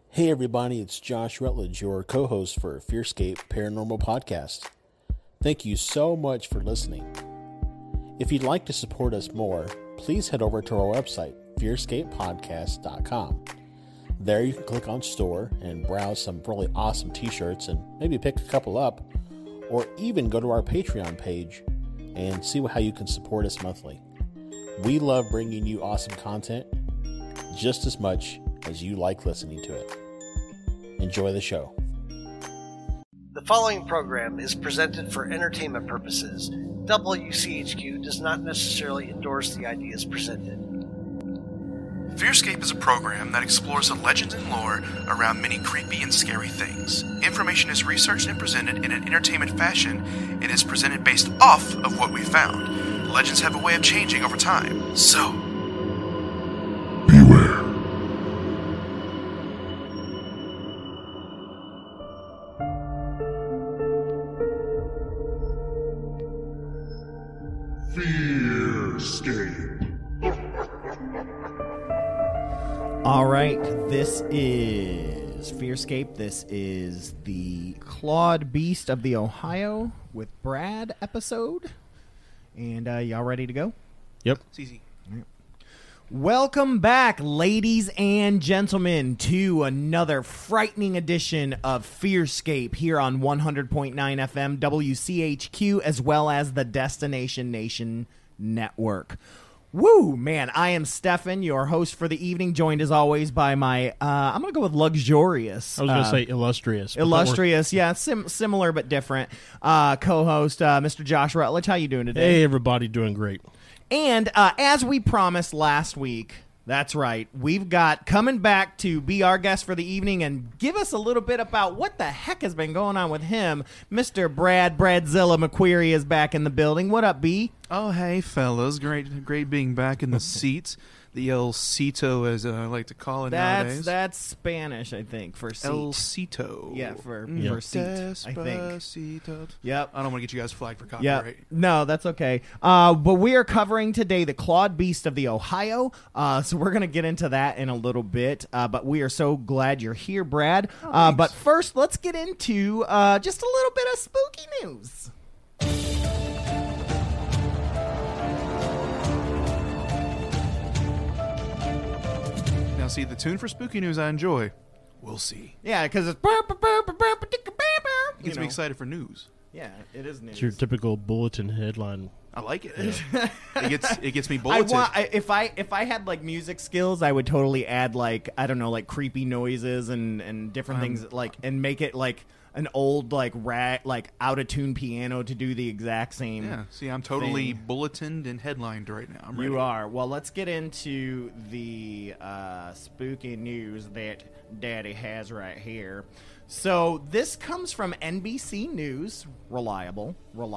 Hey everybody, it's Josh Rutledge, your co-host for Fearscape Paranormal Podcast. Thank you so much for listening. If you'd like to support us more, please head over to our website, fearscapepodcast.com. There you can click on store and browse some really awesome t-shirts and maybe pick a couple up, or even go to our Patreon page and see how you can support us monthly. We love bringing you awesome content just as much as you like listening to it. Enjoy the show. The following program is presented for entertainment purposes. WCHQ does not necessarily endorse the ideas presented. Fearscape is a program that explores the legends and lore around many creepy and scary things. Information is researched and presented in an entertainment fashion and is presented based off of what we found. Legends have a way of changing over time, so beware. Fearscape. All right, this is Fearscape. This is the Clawed Beast of the Ohio with Brad episode. And y'all ready to go? Yep. it's easy. Welcome back, ladies and gentlemen, to another frightening edition of Fearscape here on 100.9 FM WCHQ, as well as the Destination Nation Network. Woo, man, I am Stefan, your host for the evening, joined as always by my, I'm going to go with luxurious. I was going to say illustrious. Illustrious, yeah, similar but different. Co-host, Mr. Josh Rutledge. How you doing today? Hey everybody, doing great. And as we promised last week, that's right, we've got coming back to be our guest for the evening and give us a little bit about what the heck has been going on with him. Mr. Bradzilla McQuarrie is back in the building. What up, B? Oh, hey, fellas. Great being back in the seats. The El Cito, as I like to call it nowadays. That's Spanish, I think, for seat. El Cito. Yeah, for seat, I think. Despacito. Yep. I don't want to get you guys flagged for Yeah, copyright. no, that's okay. But we are covering today the Clawed Beast of the Ohio, so we're going to get into that in a little bit, but we are so glad you're here, Brad. But first, let's get into just a little bit of spooky news. Now, see, the tune for spooky news I enjoy. We'll see. Yeah, because it's... It gets me excited for news. Yeah, it is news. It's your typical bulletin headline. I like it. It gets me bulleted. If I had like music skills, I would totally add like, I don't know, like creepy noises and different things, like, and make it like an old like out of tune piano to do the exact same. Yeah. See, I'm totally thing. bulletined and headlined right now. I'm ready. You are. Well, let's get into the spooky news that Daddy has right here. So this comes from NBC News, reliable.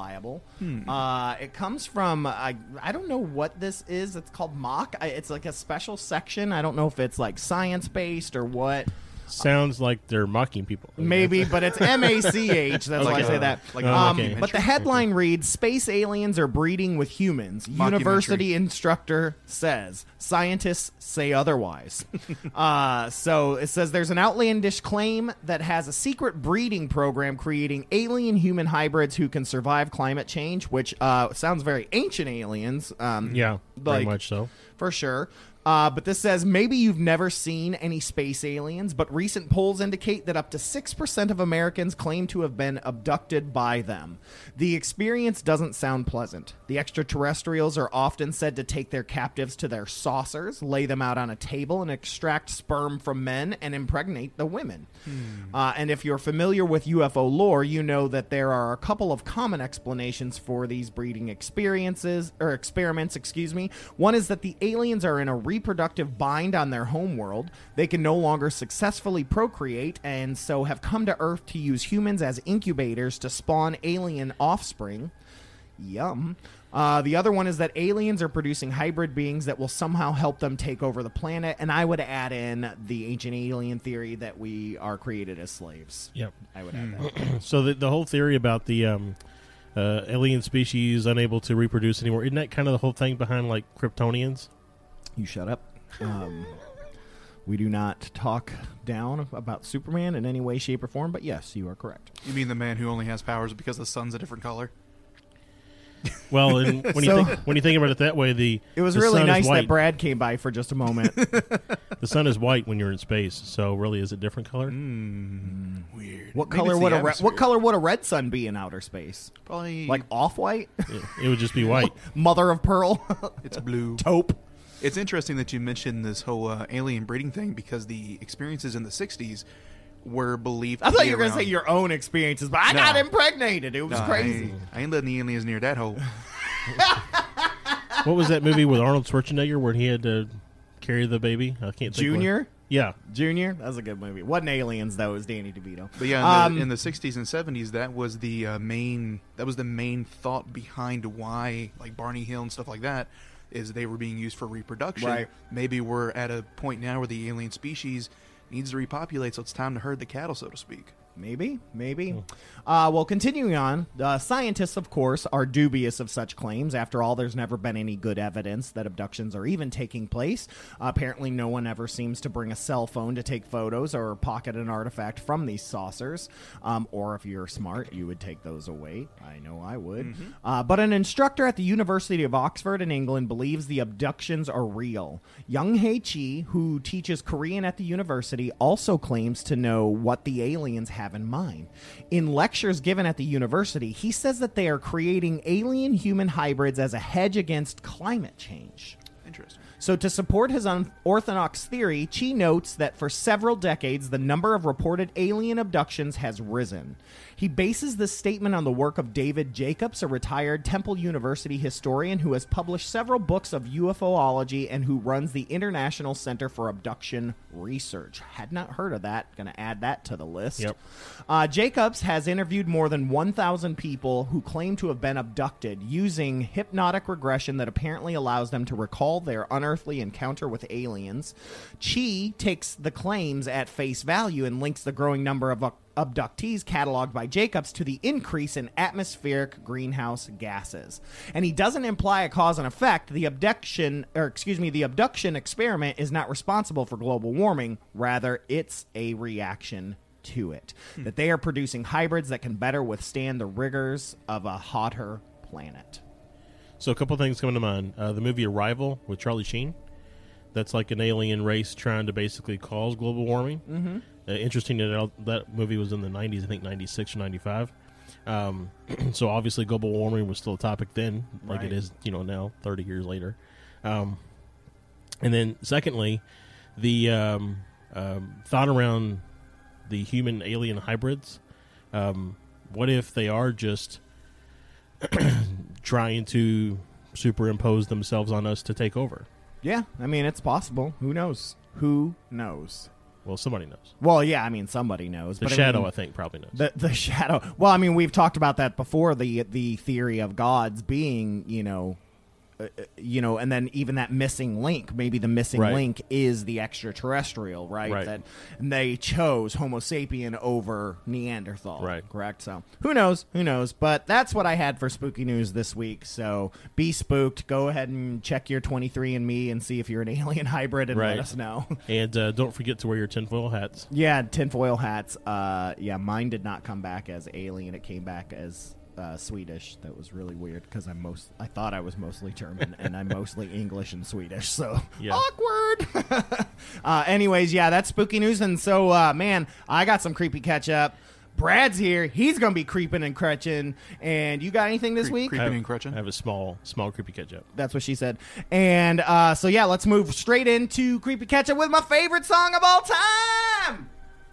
It comes from I don't know what this is. It's called Mock. It's like a special section. I don't know if it's like science based or what. Sounds like they're mocking people. Maybe, but it's MACH. That's why I say that. Okay. But the headline reads, Space aliens are breeding with humans. University instructor says. Scientists say otherwise. So it says there's an outlandish claim that has a secret breeding program creating alien-human hybrids who can survive climate change, which sounds very ancient aliens. Yeah, very much so. For sure. But this says, maybe you've never seen any space aliens, but recent polls indicate that up to 6% of Americans claim to have been abducted by them. The experience doesn't sound pleasant. The extraterrestrials are often said to take their captives to their saucers, lay them out on a table, and extract sperm from men and impregnate the women. And if you're familiar with UFO lore, you know that there are a couple of common explanations for these breeding experiments. One is that the aliens are in a reproductive bind on their homeworld. They can no longer successfully procreate and so have come to Earth to use humans as incubators to spawn alien offspring. Yum. The other one is that aliens are producing hybrid beings that will somehow help them take over the planet, and I would add in the ancient alien theory that we are created as slaves. Yep. I would add that. So the whole theory about the alien species unable to reproduce anymore, isn't that kind of the whole thing behind like Kryptonians? You shut up. We do not talk down about Superman in any way, shape, or form, but yes, you are correct. You mean the man who only has powers because the sun's a different color? Well, and when you think about it that way, it was the really sun nice is white. that Brad came by for just a moment. The sun is white when you're in space, so really, is it different color? Weird. What Maybe color it's would the what atmosphere. color would a red sun be in outer space? Probably Like off-white, It would just be white. mother of pearl, it's blue. taupe. It's interesting that you mentioned this whole alien breeding thing because the experiences in the 60s were believed I to thought be you were going to around- say your own experiences, but I No. got impregnated. It was No, crazy. I ain't letting the aliens near that hole. What was that movie with Arnold Schwarzenegger where he had to carry the baby? I can't think. Junior? Yeah. Junior? That was a good movie. Wasn't Aliens, though. It was Danny DeVito. But yeah, Um, in the 60s and 70s, that was the main thought behind why, like Barney Hill and stuff like that, is they were being used for reproduction. Right. Maybe we're at a point now where the alien species needs to repopulate, so it's time to herd the cattle, so to speak. Maybe. Well, continuing on, scientists, of course, are dubious of such claims. After all, there's never been any good evidence that abductions are even taking place. Apparently, no one ever seems to bring a cell phone to take photos or pocket an artifact from these saucers. Or if you're smart, you would take those away. I know I would. But an instructor at the University of Oxford in England believes the abductions are real. Young Hae Chi, who teaches Korean at the university, also claims to know what the aliens have in mind. In lectures given at the university, he says that they are creating alien-human hybrids as a hedge against climate change. Interesting. So to support his unorthodox theory, Chi notes that for several decades, the number of reported alien abductions has risen. He bases this statement on the work of David Jacobs, a retired Temple University historian who has published several books of UFOlogy and who runs the International Center for Abduction Research. Had not heard of that. Going to add that to the list. Yep. Jacobs has interviewed more than 1,000 people who claim to have been abducted using hypnotic regression that apparently allows them to recall their unearthly encounter with aliens. Chi takes the claims at face value and links the growing number of abductees cataloged by Jacobs to the increase in atmospheric greenhouse gases. And he doesn't imply a cause and effect. The abduction experiment is not responsible for global warming. Rather, it's a reaction to it. That they are producing hybrids that can better withstand the rigors of a hotter planet. So a couple things come to mind. The movie Arrival with Charlie Sheen. That's like an alien race trying to basically cause global warming. Mm-hmm. Interesting that movie was in the 90s, I think 96 or 95. So obviously global warming was still a topic then, like Right. it is, now, 30 years later. And then secondly, the thought around the human-alien hybrids. What if they are just trying to superimpose themselves on us to take over? Yeah, I mean, it's possible. Who knows? Who knows? Well, somebody knows. Well, yeah, I mean, somebody knows. The but Shadow, I mean, I think, probably knows. the shadow. Well, I mean, we've talked about that before. The theory of gods being, and then even that missing link. Maybe the missing Right. link is the extraterrestrial, right? Right. That and they chose Homo sapien over Neanderthal, Right. Correct. So who knows? Who knows? But that's what I had for spooky news this week. So be spooked. Go ahead and check your 23andMe and see if you're an alien hybrid and Right. let us know. And don't forget to wear your tinfoil hats. Yeah, tinfoil hats. Yeah, mine did not come back as alien. It came back as Swedish. That was really weird because I thought I was mostly German and I'm mostly English and Swedish. So Yeah. awkward. Anyways, yeah, that's spooky news. And so, man, I got some creepy catch up. Brad's here. He's gonna be creeping and crutching. And you got anything this week? Creeping and I crutching. have a small creepy catch-up. That's what she said. And so yeah, let's move straight into creepy catch up with my favorite song of all time.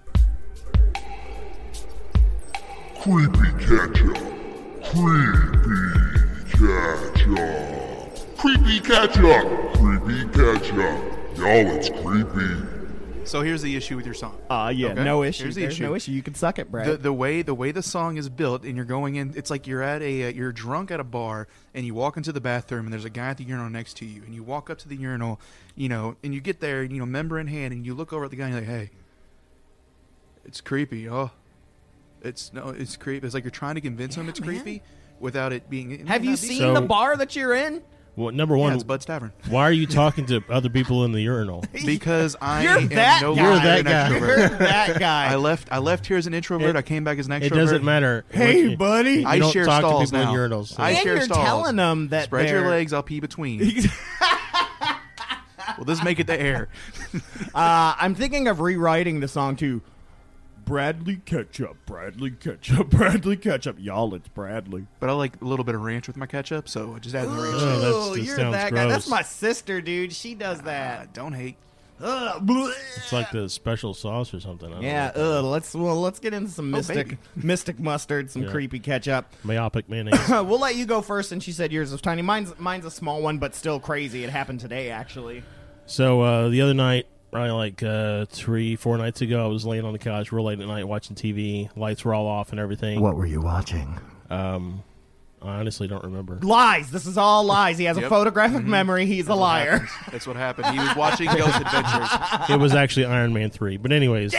Creepy ketchup. Creepy ketchup. Creepy ketchup. Creepy ketchup. Y'all, it's creepy. So here's the issue with your song. Yeah, Okay? no issue. Here's the There's issue. no issue. You can suck it, Brad. The way the song is built, and you're going in, it's like you're at you're drunk at a bar, and you walk into the bathroom, and there's a guy at the urinal next to you, and you walk up to the urinal, and you get there, member in hand, and you look over at the guy, and you're like, hey, it's creepy, it's creepy. It's like you're trying to convince him it's man. creepy without it being. Have you not be- seen So- the bar that you're in? Well, number Yeah, one, it's Bud's Tavern. why are you talking to other people in the urinal? Because I You're am that no guy. longer You're an that guy. You're extrovert. that guy. I left here as an introvert. I came back as an extrovert. It doesn't matter. Hey, You- buddy. You I don't share talk stalls to people now. in urinals. so- I and share you're stalls. telling them that Spread your they're- legs. I'll pee between. Well, this make it to air. I'm thinking of rewriting the song to Bradley Ketchup, Bradley Ketchup, Bradley Ketchup. Y'all, it's Bradley. But I like a little bit of ranch with my ketchup, so I just add the ranch. Oh, that Oh, just you're sounds that guy. gross. That's my sister, dude. She does that. Don't hate. It's like the special sauce or something. I don't Yeah, know. let's get into some baby. mystic mustard, some Yeah. creepy ketchup. Myopic mayonnaise. We'll let you go first, and she said yours was tiny. Mine's a small one, but still crazy. It happened today, actually. So the other night, probably like 3-4 nights ago, I was laying on the couch real late at night watching TV. Lights were all off and everything. What were you watching? I honestly don't remember. Lies. This is all lies. He has a Yep. photographic memory. He's a liar. That's what happened. He was watching Ghost Adventures. It was actually Iron Man 3. But anyways,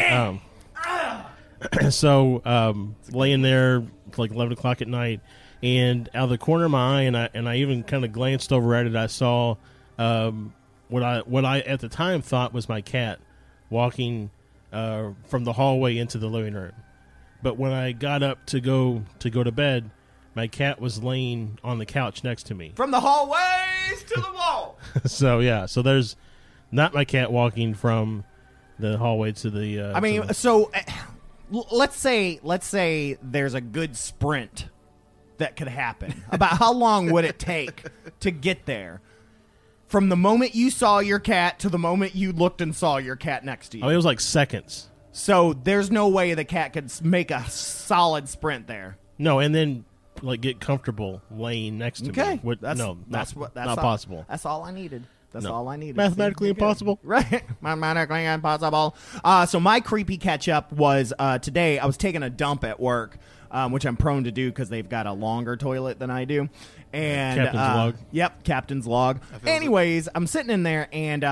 so laying there like 11 o'clock at night, and out of the corner of my eye, and I even kind of glanced over at it, I saw what I at the time thought was my cat walking from the hallway into the living room. But when I got up to go to bed, my cat was laying on the couch next to me. From the hallways to the wall. So yeah, so there's not my cat walking from the hallway to the. I mean, to the- so let's say there's a good sprint that could happen. About how long would it take to get there? From the moment you saw your cat to the moment you looked and saw your cat next to you. I mean, it was like seconds. So there's no way the cat could make a solid sprint there. No, and then like get comfortable laying next to Okay, me. That's that's not all, possible. That's all I needed. That's No. all I needed. Mathematically See? You're good. impossible. Right. Mathematically impossible. So my creepy catch-up was today I was taking a dump at work, which I'm prone to do because they've got a longer toilet than I do. And Captain's log. Yep, captain's log. Anyways, I'm sitting in there, and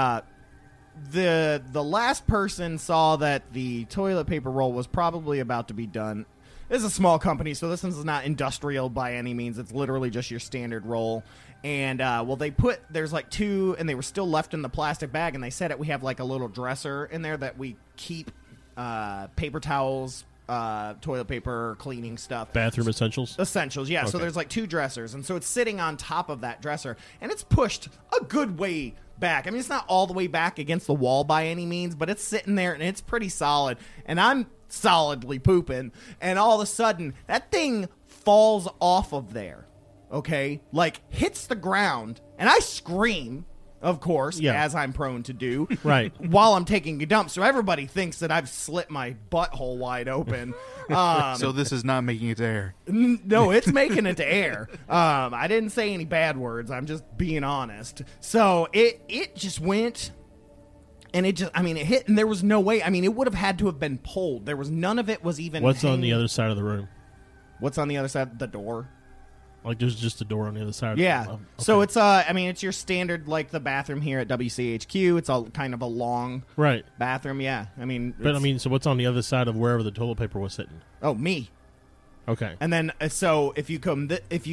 the last person saw that the toilet paper roll was probably about to be done. This is a small company, so this is not industrial by any means. It's literally just your standard roll. And, there's like two, and they were still left in the plastic bag, and they said we have like a little dresser in there that we keep paper towels, toilet paper, cleaning stuff. Bathroom essentials. Essentials, yeah. So Okay. there's like two dressers, and so it's sitting on top of that dresser, and it's pushed a good way back. I mean, it's not all the way back against the wall by any means, but it's sitting there, and it's pretty solid. And I'm solidly pooping, and all of a sudden, that thing falls off of there, okay? Like, hits the ground, and I scream, of course, Yeah. as I'm prone to do, Right. while I'm taking a dump, so everybody thinks that I've slit my butthole wide open. So this is not making it to air. No, it's making it to air. I didn't say any bad words. I'm just being honest. So it just went, and it hit, and there was no way. I mean, it would have had to have been pulled. There was none of it was even. What's on the hanging. other side of the room? What's on the other side? The door. Like there's just a door on the other side. Yeah. Oh, okay. So it's it's your standard, like the bathroom here at WCHQ. It's a kind of a long right. bathroom. Yeah. I mean, But I it's- mean, so what's on the other side of wherever the toilet paper was sitting? oh, me. Okay. And then, so if you come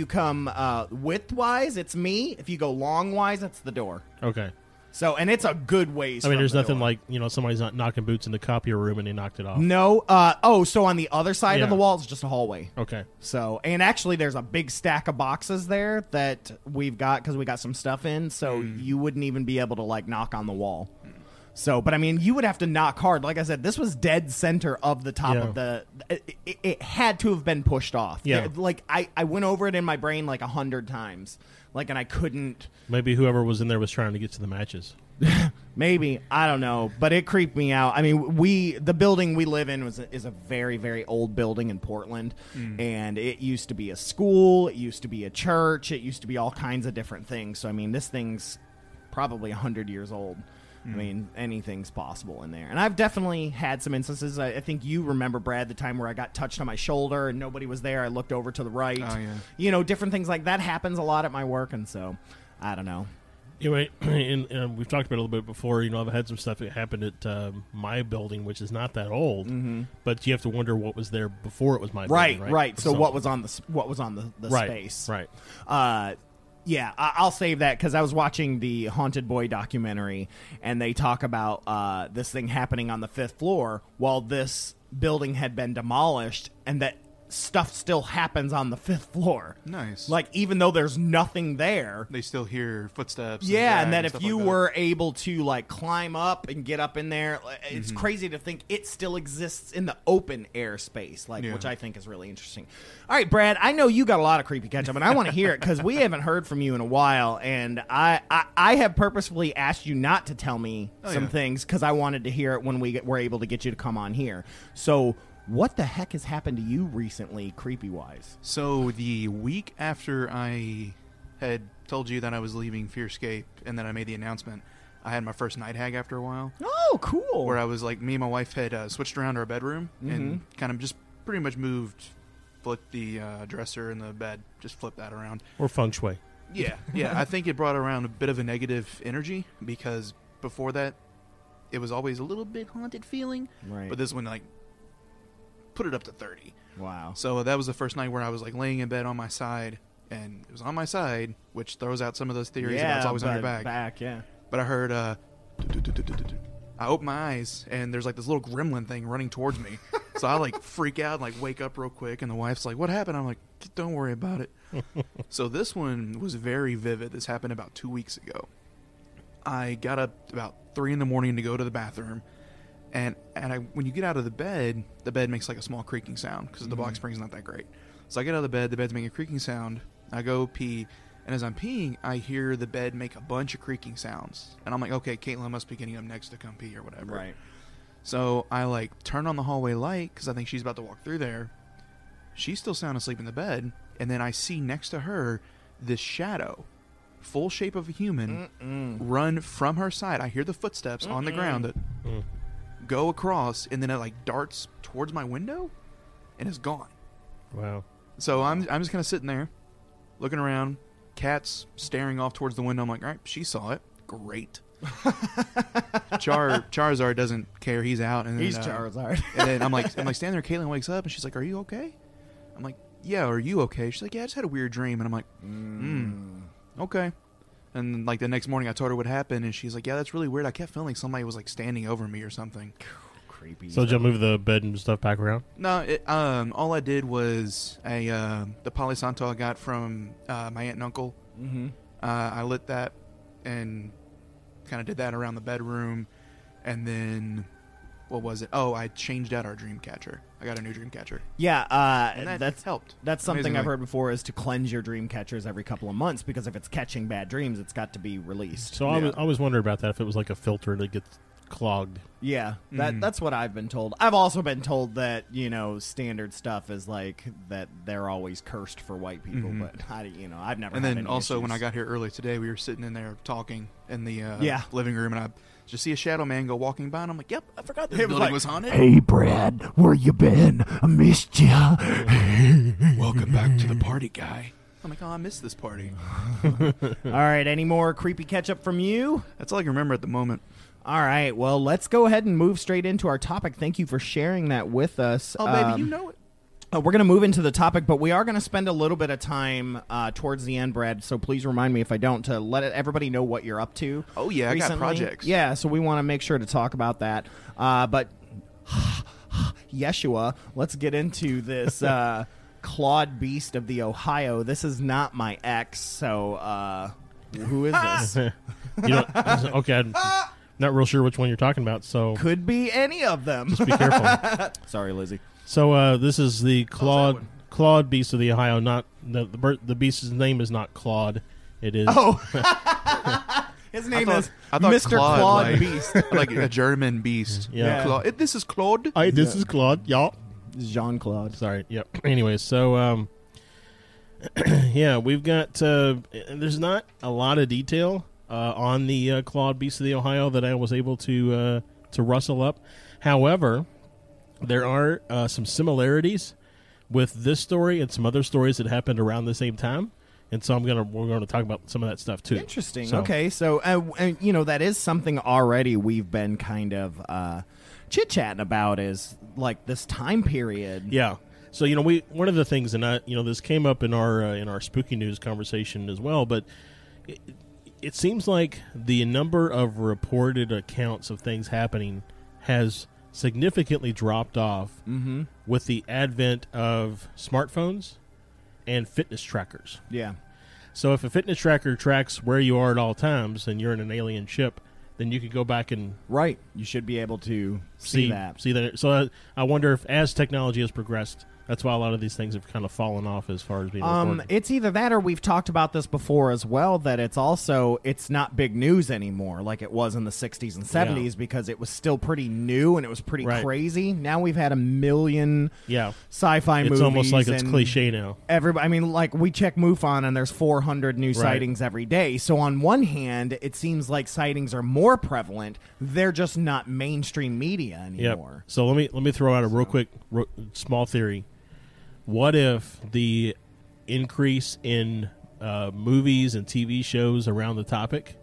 width-wise, it's me. If you go long-wise, it's the door. Okay. So, and it's a good ways. I mean, from there's the nothing door. like somebody's not knocking boots in the copier room and they knocked it off. No. So on the other side Yeah. of the wall is just a hallway. Okay. So, and actually, there's a big stack of boxes there that we've got because we got some stuff in. So you wouldn't even be able to like knock on the wall. So, but I mean, you would have to knock hard. Like I said, this was dead center of the top Yeah. of the. It had to have been pushed off. Yeah. Like I went over it in my brain like 100 times. Like, and I couldn't. Maybe whoever was in there was trying to get to the matches. Maybe, I don't know, but it creeped me out. I mean, the building we live in is a very, very old building in Portland, and it used to be a school, it used to be a church, it used to be all kinds of different things. So I mean, this thing's probably 100 years old. I mean, anything's possible in there. And I've definitely had some instances. I think you remember, Brad, the time where I got touched on my shoulder and nobody was there. I looked over to the right. Oh, yeah. You know, different things like that happens a lot at my work, and so I don't know. Anyway, and we've talked about it a little bit before. I've had some stuff that happened at my building, which is not that old, but you have to wonder what was there before it was my building. Right. So So- what was on the right, space? Right. Yeah, I'll save that because I was watching the Haunted Boy documentary, and they talk about this thing happening on the 5th floor while this building had been demolished, and that stuff still happens on the 5th floor. Nice. Like, even though there's nothing there. They still hear footsteps. Yeah, and that stuff if you like that. were able to, like, climb up and get up in there, it's crazy to think it still exists in the open air space, like, Yeah. which I think is really interesting. All right, Brad, I know you got a lot of creepy catch-up, and I want to hear it because we haven't heard from you in a while, and I have purposefully asked you not to tell me some things because I wanted to hear it when we were able to get you to come on here. So what the heck has happened to you recently, creepy-wise? So the week after I had told you that I was leaving Fearscape and then I made the announcement, I had my first night hag after a while. Oh, cool. Where I was like, me and my wife had switched around our bedroom and kind of just pretty much flipped the dresser and the bed, just flipped that around. Or feng shui. Yeah. I think it brought around a bit of a negative energy because before that, it was always a little bit haunted feeling. Right. But this one, like, put it up to 30. Wow. So that was the first night where I was like laying in bed on my side, and it was on my side, which throws out some of those theories about it's always on your back. Yeah. But I heard, I opened my eyes, and there's like this little gremlin thing running towards me. So I like freak out and like wake up real quick, and the wife's like, "What happened?" I'm like, "Don't worry about it." So this one was very vivid. This happened about 2 weeks ago. I got up about 3 a.m. to go to the bathroom. And when you get out of the bed makes like a small creaking sound because the box spring's not that great. So I get out of the bed's making a creaking sound. I go pee, and as I'm peeing, I hear the bed make a bunch of creaking sounds. And I'm like, okay, Caitlin must be getting up next to come pee or whatever. Right. So I like turn on the hallway light because I think she's about to walk through there. She's still sound asleep in the bed, and then I see next to her this shadow, full shape of a human, run from her side. I hear the footsteps on the ground that go across, and then it like darts towards my window and is gone. Wow. So I'm just kind of sitting there looking around, cat's staring off towards the window. I'm like, all right, she saw it, great. Charizard doesn't care, he's out, and He's then, Charizard. and then I'm like standing there. Caitlin wakes up and she's like, are you okay? I'm like, yeah, are you okay? She's like, yeah, I just had a weird dream. And I'm like, okay. And like the next morning I told her what happened, and she's like, yeah, that's really weird. I kept feeling like somebody was like standing over me or something. Creepy. So did you move the bed and stuff back around? No, all I did was the Palo Santo I got from my aunt and uncle. I lit that and kind of did that around the bedroom, and then what was it? Oh, I changed out our dream catcher. I got a new dream catcher. Yeah, And that's helped. That's something Amazingly. I've heard before, is to cleanse your dream catchers every couple of months, because if it's catching bad dreams, it's got to be released. So I always wondered about that, if it was like a filter that gets clogged. Yeah, that's what I've been told. I've also been told that, standard stuff is like that they're always cursed for white people, but I've never. And had then any also when I issues. got here early today, we were sitting in there talking in the Yeah. living room, and I just see a shadow man go walking by, and I'm like, yep, I forgot this It was building like, was haunted. Hey, Brad, where you been? I missed ya. Welcome back to the party, guy. I'm like, oh, I missed this party. All right, any more creepy catch up from you? That's all I can remember at the moment. All right, well, let's go ahead and move straight into our topic. Thank you for sharing that with us. Oh, baby, you know it. We're going to move into the topic, but we are going to spend a little bit of time towards the end, Brad, so please remind me if I don't, to let everybody know what you're up to. Oh, yeah, I got recently. projects. Yeah, so we want to make sure to talk about that. But Yeshua, let's get into this Claude Beast of the Ohio. This is not my ex, so who is this? Okay, I'm not real sure which one you're talking about, so Could be any of them. just be careful. Sorry, Lizzie. So this is the Claude Beast of the Ohio. Not the beast's name is not Claude. It is. Oh, his name is I thought Mr. Claude like, Beast. like a German beast. Yeah. Claude. This is Claude. Hi, this is Claude. Yeah. Jean-Claude. Sorry. Yep. Anyways, so yeah, we've got. There's not a lot of detail on the Claude Beast of the Ohio that I was able to rustle up. However, there are some similarities with this story and some other stories that happened around the same time, and so we're going to talk about some of that stuff too. Interesting. So- Okay, so and, that is something already we've been kind of chit-chatting about, is like this time period. Yeah. So one of the things, and this came up in our spooky news conversation as well, but it seems like the number of reported accounts of things happening has significantly dropped off with the advent of smartphones and fitness trackers. Yeah. So if a fitness tracker tracks where you are at all times and you're in an alien ship, then you could go back and right. You should be able to see that. See that. So I wonder if, as technology has progressed, that's why a lot of these things have kind of fallen off as far as being recorded. It's either that or we've talked about this before as well, that it's not big news anymore like it was in the 60s and 70s because it was still pretty new and it was pretty crazy. Now we've had a million sci-fi movies. It's almost like it's cliche now. Like we check MUFON and there's 400 new sightings every day. So on one hand, it seems like sightings are more prevalent. They're just not mainstream media anymore. Yep. So let me throw out a real quick small theory. What if the increase in movies and TV shows around the topic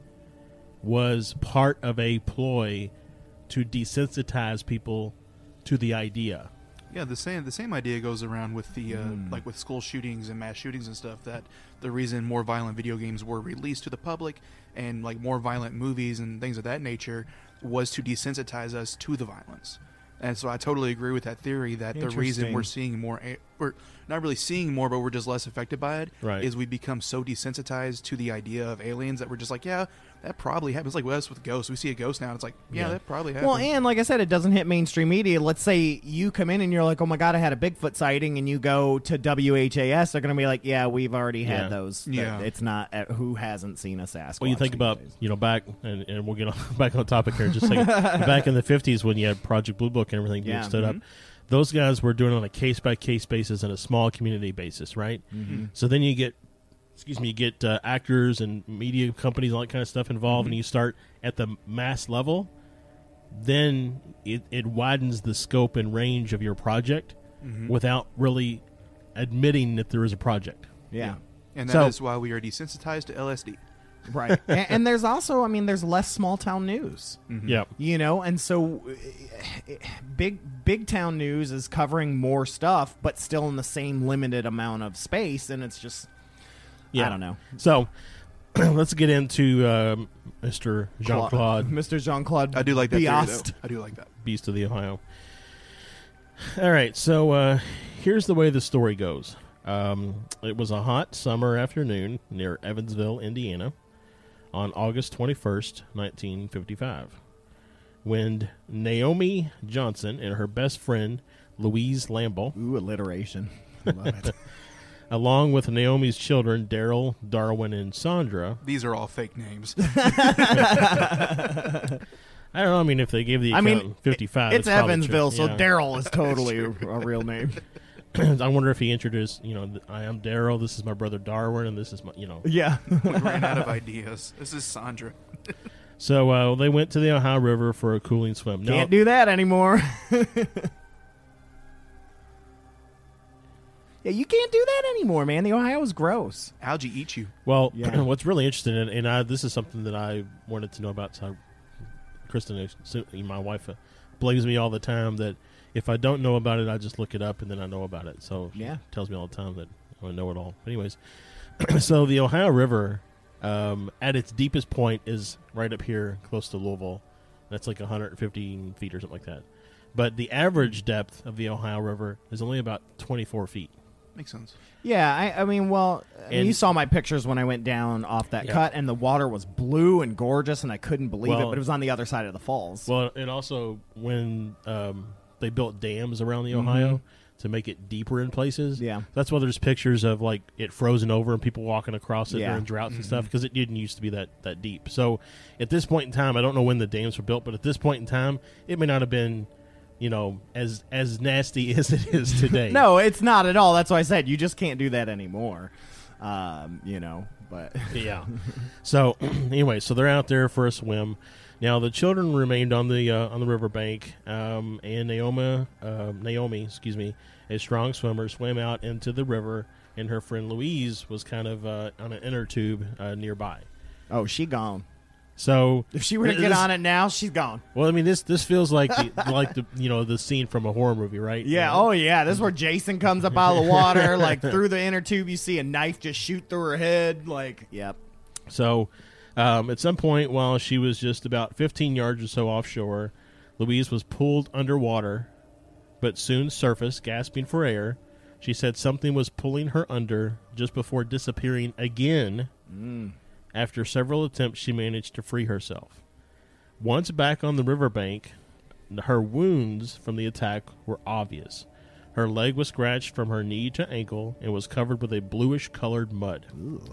was part of a ploy to desensitize people to the idea? Yeah, the same idea goes around with the like with school shootings and mass shootings and stuff. That the reason more violent video games were released to the public and like more violent movies and things of that nature was to desensitize us to the violence. And so I totally agree with that theory that the reason we're seeing more, we're not really seeing more, but we're just less affected by it, is we become so desensitized to the idea of aliens that we're just like, yeah, that probably happens. Like with us with ghosts. We see a ghost now, and it's like, yeah, that probably happens. Well, and like I said, it doesn't hit mainstream media. Let's say you come in and you're like, oh my God, I had a Bigfoot sighting, and you go to WHAS, they're going to be like, yeah, we've already had those. Yeah. It's not, who hasn't seen a Sasquatch? Well, you think about, back, and we'll get back on topic here just a second. Back in the 50s when you had Project Blue Book and everything being stood up, those guys were doing it on a case-by-case basis and a small community basis, right? So then you get actors and media companies, all that kind of stuff involved, and you start at the mass level, then it widens the scope and range of your project without really admitting that there is a project. Yeah. And that is why we are desensitized to LSD. Right. and there's also, there's less small town news. Yeah. And so big town news is covering more stuff, but still in the same limited amount of space, and it's just, I don't know. So let's get into Mr. Jean-Claude. Mr. Jean-Claude. I do like that theory, Biast. though. I do like that. Beast of the Ohio. All right, so here's the way the story goes. It was a hot summer afternoon near Evansville, Indiana, on August 21st, 1955, when Naomi Johnson and her best friend, Louise Lamble, Ooh, alliteration. I love it. along with Naomi's children, Daryl, Darwin, and Sandra. These are all fake names. I don't know. If they gave the account 55, it's Evansville, true. So Daryl is totally a real name. I wonder if he introduced, I am Daryl, this is my brother Darwin, and this is my, Yeah. We ran out of ideas. This is Sandra. So they went to the Ohio River for a cooling swim. Can't do that anymore. Yeah, you can't do that anymore, man. The Ohio is gross. Algae eat you. Well, what's really interesting, and this is something that I wanted to know about, so Kristen, my wife, blames me all the time that if I don't know about it, I just look it up and then I know about it. So she tells me all the time that I know it all. But anyways, so the Ohio River, at its deepest point, is right up here close to Louisville. That's like 115 feet or something like that. But the average depth of the Ohio River is only about 24 feet. Makes sense. Yeah, you saw my pictures when I went down off that cut, and the water was blue and gorgeous, and I couldn't believe it, but it was on the other side of the falls. Well, and also when they built dams around the Ohio to make it deeper in places, that's why there's pictures of like it frozen over and people walking across it during droughts and stuff, because it didn't used to be that deep. So at this point in time, I don't know when the dams were built, but at this point in time, it may not have been as nasty as it is today. No, it's not at all. That's why I said you just can't do that anymore. But yeah. So anyway, so they're out there for a swim. Now the children remained on the riverbank, and Naomi, a strong swimmer, swam out into the river, and her friend Louise was kind of on an inner tube nearby. Oh, she gone. So If she were to get on it now, she's gone. Well, I mean, this feels like the scene from a horror movie, right? Yeah. You know? Oh, yeah. This is where Jason comes up out of the water, like through the inner tube. You see a knife just shoot through her head. Like, yep. So, at some point, while she was just about 15 yards or so offshore, Louise was pulled underwater, but soon surfaced, gasping for air. She said something was pulling her under just before disappearing again. After several attempts, she managed to free herself. Once back on the riverbank, her wounds from the attack were obvious. Her leg was scratched from her knee to ankle and was covered with a bluish-colored mud.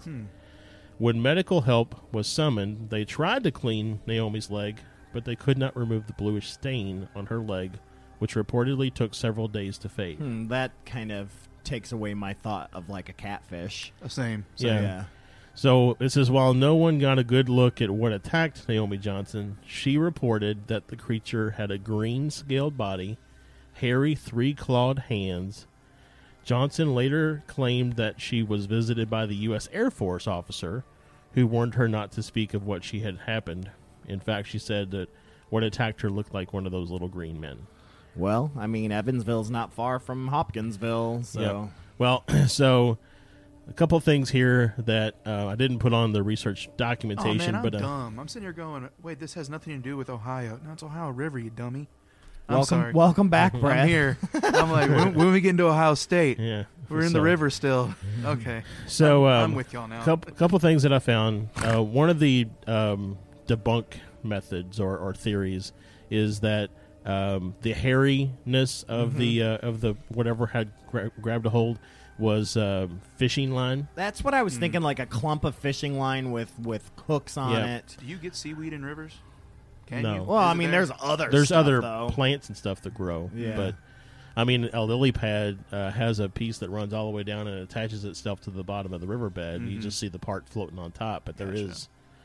When medical help was summoned, they tried to clean Naomi's leg, but they could not remove the bluish stain on her leg, which reportedly took several days to fade. That kind of takes away my thought of like a catfish. Same. Yeah. So it says, while no one got a good look at what attacked Naomi Johnson, she reported that the creature had a green-scaled body, hairy three-clawed hands. Johnson later claimed that she was visited by the U.S. Air Force officer who warned her not to speak of what she had happened. In fact, she said that what attacked her looked like one of those little green men. Well, I mean, Evansville's not far from Hopkinsville, so... Yep. Well, so... a couple things here that I didn't put on the research documentation. Oh, man, I'm but dumb. I'm sitting here going, wait, this has nothing to do with Ohio. No, it's Ohio River, you dummy. I'm Welcome, sorry. welcome back, Brad. I'm here. I'm like, when we get into Ohio State? yeah, We're in the river still. Okay. So I'm with y'all now. Couple things that I found. One of the debunk methods or theories is that the hairiness of the whatever had grabbed a hold was fishing line. That's what I was thinking, like a clump of fishing line with hooks on Yeah. it. Do you get seaweed in rivers? Can No. you? Well, Is I it mean, there? there's There's other though. plants and stuff that grow. Yeah. But I mean, a lily pad has a piece that runs all the way down and attaches itself to the bottom of the riverbed. And you just see the part floating on top, but there is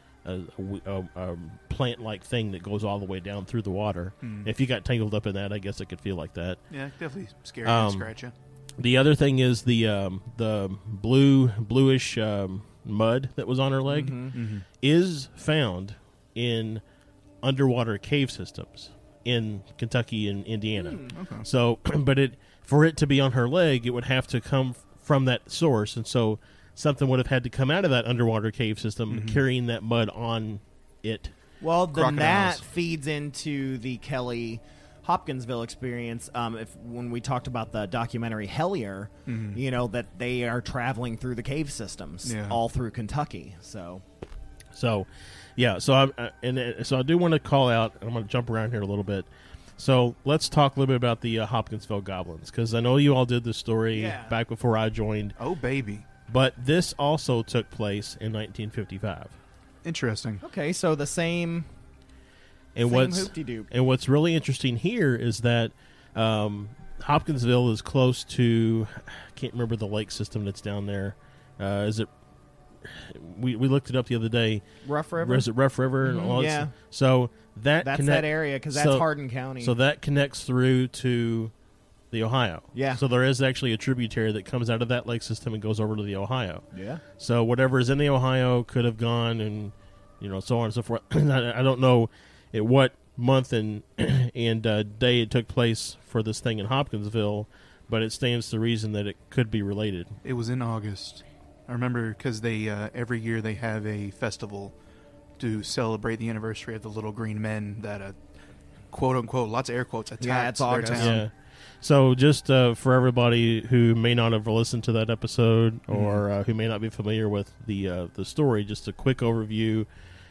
a plant-like thing that goes all the way down through the water. If you got tangled up in that, I guess it could feel like that. Yeah, definitely scary and scratch you. The other thing is the bluish mud that was on her leg is found in underwater cave systems in Kentucky and Indiana. Okay. So, but for it to be on her leg, it would have to come from that source, and so something would have had to come out of that underwater cave system carrying that mud on it. Well, then Crocodiles. that feeds into the Kelly Hopkinsville experience. When we talked about the documentary Hellier, you know that they are traveling through the cave systems all through Kentucky. So Yeah, so I do want to call out. I'm going to jump around here a little bit. So let's talk a little bit about the Hopkinsville Goblins, because I know you all did this story back before I joined. Oh, baby. But this also took place in 1955. Interesting. okay, so the same. And Same hoop-de-doop. and what's really interesting here is that Hopkinsville is close to, I can't remember the lake system that's down there. Is it? We looked it up the other day. Rough River? Is it Rough River and all that yeah. stuff? So That's that area, because that's Hardin County. So that connects through to the Ohio. Yeah. So there is actually a tributary that comes out of that lake system and goes over to the Ohio. Yeah. So whatever is in the Ohio could have gone, and so on and so forth. I don't know at what month and day it took place for this thing in Hopkinsville, but it stands to reason that it could be related. It was in August. I remember because they every year they have a festival to celebrate the anniversary of the Little Green Men that quote unquote, lots of air quotes, attacked it's their August. town. Yeah. So just for everybody who may not have listened to that episode or who may not be familiar with the story, just a quick overview.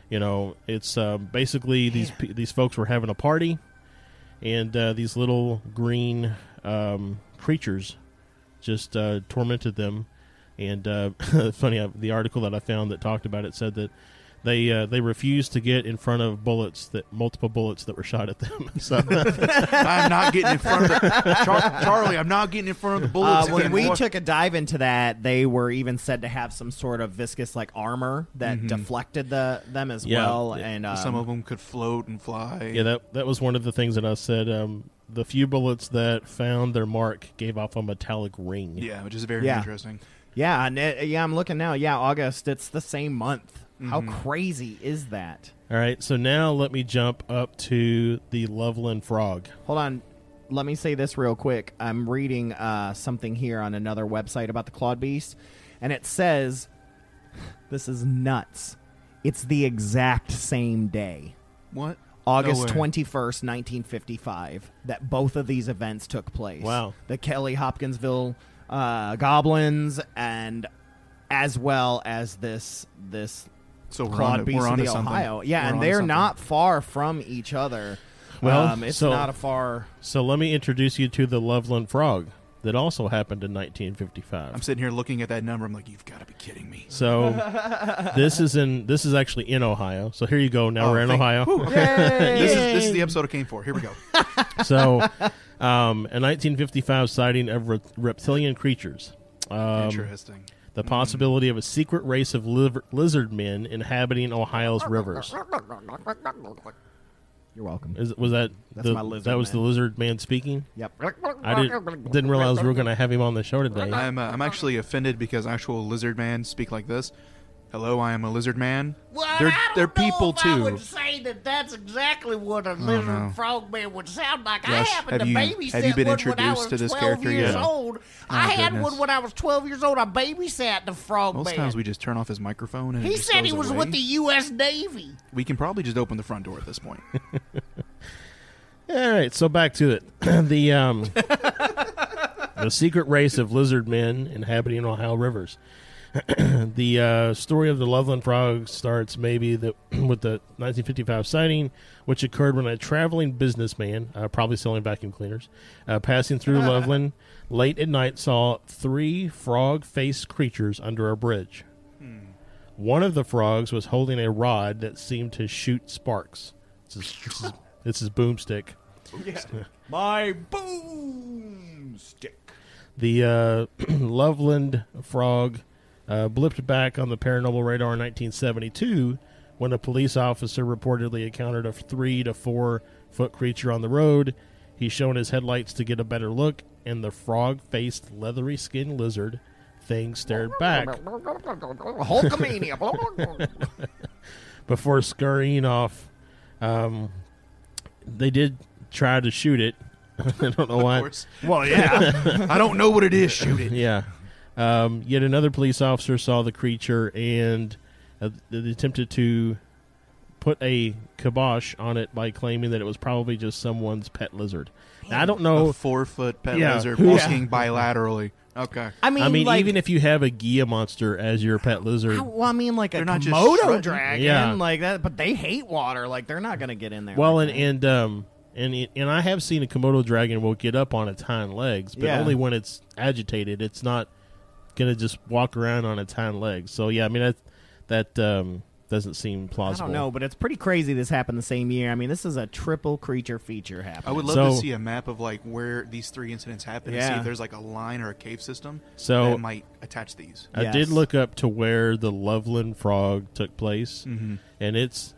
It's basically these folks were having a party, and these little green creatures just tormented them. And funny, the article that I found that talked about it said that they refused to get in front of multiple bullets that were shot at them. So I'm not getting in front of Charlie. I'm not getting in front of the bullets. When we anymore. took a dive into that, they were even said to have some sort of viscous like armor that deflected them as well. And some of them could float and fly. yeah, that was one of the things that I said. The few bullets that found their mark gave off a metallic ring. Yeah, which is very interesting. Yeah, and I'm looking now. Yeah, August. It's the same month. How crazy is that? All right, so now let me jump up to the Loveland Frog. Hold on. Let me say this real quick. I'm reading something here on another website about the clawed beast, and it says, this is nuts, it's the exact same day. What? August No way. 21st, 1955, that both of these events took place. Wow. The Kelly Hopkinsville goblins, and as well as this So clawed beast we're in onto the something. Ohio. Yeah, We're and onto they're something. not far from each other. Well, It's so- not a far... So let me introduce you to the Loveland Frog that also happened in 1955. I'm sitting here looking at that number. I'm like, you've got to be kidding me. So this is actually in Ohio. So here you go. Now we're in Ohio. This is the episode I came for. Here we go. So a 1955 sighting of reptilian creatures. Interesting. The possibility of a secret race of lizard men inhabiting Ohio's rivers. You're welcome. Was that That's my lizard that was man. the lizard man speaking? Yep. I didn't realize we were going to have him on the show today. I'm actually offended because actual lizard man speak like this. Hello, I am a lizard man. Well, They're people I too. would say that that's exactly what a lizard no. frogman would sound like. Josh, I happened to have you babysit been one when I introduced was to this 12 character years yet? old. I had goodness. one when I was 12 years old. I babysat the frogman. Most times we just turn off his microphone and it He just said goes he was away. with the U.S. Navy. We can probably just open the front door at this point. All right, so back to it. The secret race of lizard men inhabiting Ohio rivers. The story of the Loveland Frog starts with the 1955 sighting, which occurred when a traveling businessman, probably selling vacuum cleaners, passing through Loveland late at night saw 3 frog-faced creatures under a bridge. One of the frogs was holding a rod that seemed to shoot sparks. It's his boomstick. My boomstick. The Loveland Frog blipped back on the paranormal radar in 1972 when a police officer reportedly encountered a 3 to 4 foot creature on the road. He shone his headlights to get a better look, and the frog-faced, leathery-skinned lizard thing stared back Hulkamania. before scurrying off. They did try to shoot it. I don't know why. Of course. Well, yeah. I don't know what it is. Shoot it. Yeah. Yet another police officer saw the creature and they attempted to put a kibosh on it by claiming that it was probably just someone's pet lizard. Now, I don't know. A 4-foot pet Yeah. lizard Who's- walking bilaterally. Okay. I mean, like, even even if you have a Gia monster as your pet lizard, like a They're not just Komodo strutting. dragon, Yeah. like that. But they hate water. Like they're not going to get in there. well, like and I have seen a Komodo dragon will get up on its hind legs, but Yeah. only when it's agitated. It's not going to just walk around on its hind legs. So yeah, I mean that doesn't seem I plausible. don't know, but it's pretty crazy. This happened the same year. I mean, this is a triple creature feature happening. I would love So- to see a map of like where these 3 incidents happened and see Yeah. if there's like a line or a cave system So- that might attach these. I Yes. did look up to where the Loveland Frog took place, and it's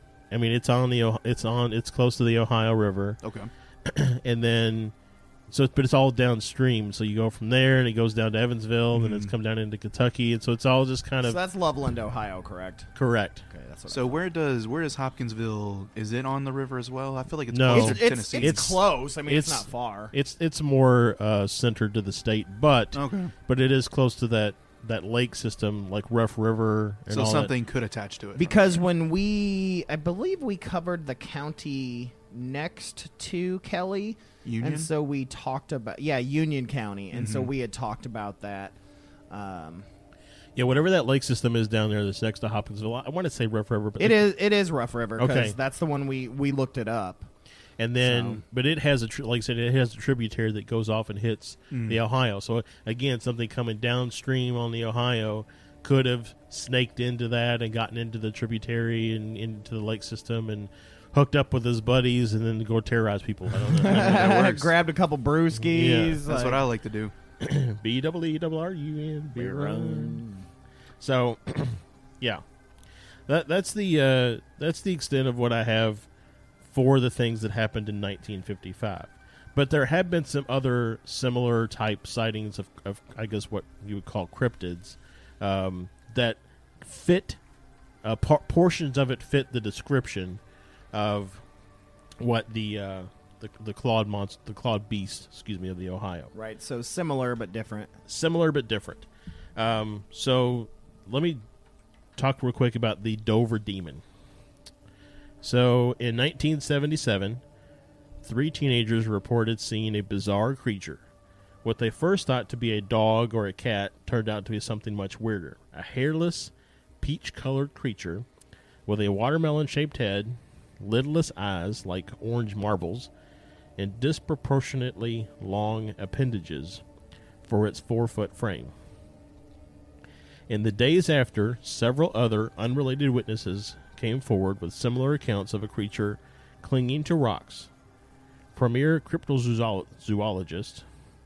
close to the Ohio River, Okay. and then but it's all downstream. So you go from there, and it goes down to Evansville, and then it's come down into Kentucky, and so it's all just kind So of that's Loveland, Ohio, correct? correct. Okay, that's what. So where does Hopkinsville? Is it on the river as well? I feel like it's No. closer it's, to it's, Tennessee. it's close. I mean, it's it's- not far. It's more centered to the state, but Okay. but it is close to that lake system, like Rough River, and So all something could attach to it. Because when I believe we covered the county next to Kelly, Union? and so we talked about Union County, and so we had talked about that. that. Yeah, whatever that lake system is down there that's next to Hopkinsville. I want to say Rough River, but It is Rough River because Okay. that's the one we looked it up. And then, but it has like I said, it has a tributary that goes off and hits the Ohio. So again, something coming downstream on the Ohio could have snaked into that and gotten into the tributary and into the lake system and hooked up with his buddies and then go terrorize people. I don't know. that works. Grabbed a couple brewskis. Yeah. That's what I like to do. BEERRUN, beer run. So, yeah, that's the extent of what I have for the things that happened in 1955. But there have been some other similar type sightings of I guess what you would call cryptids that fit portions of it fit the description of what the clawed monster, the clawed beast, of the Ohio. Right. So similar but different. Similar but different. So let me talk real quick about the Dover Demon. So in 1977, 3 teenagers reported seeing a bizarre creature. What they first thought to be a dog or a cat turned out to be something much weirder. A hairless, peach-colored creature with a watermelon-shaped head, lidless eyes like orange marbles, and disproportionately long appendages for its 4-foot frame. In the days after, several other unrelated witnesses came forward with similar accounts of a creature clinging to rocks. Premier cryptozoologist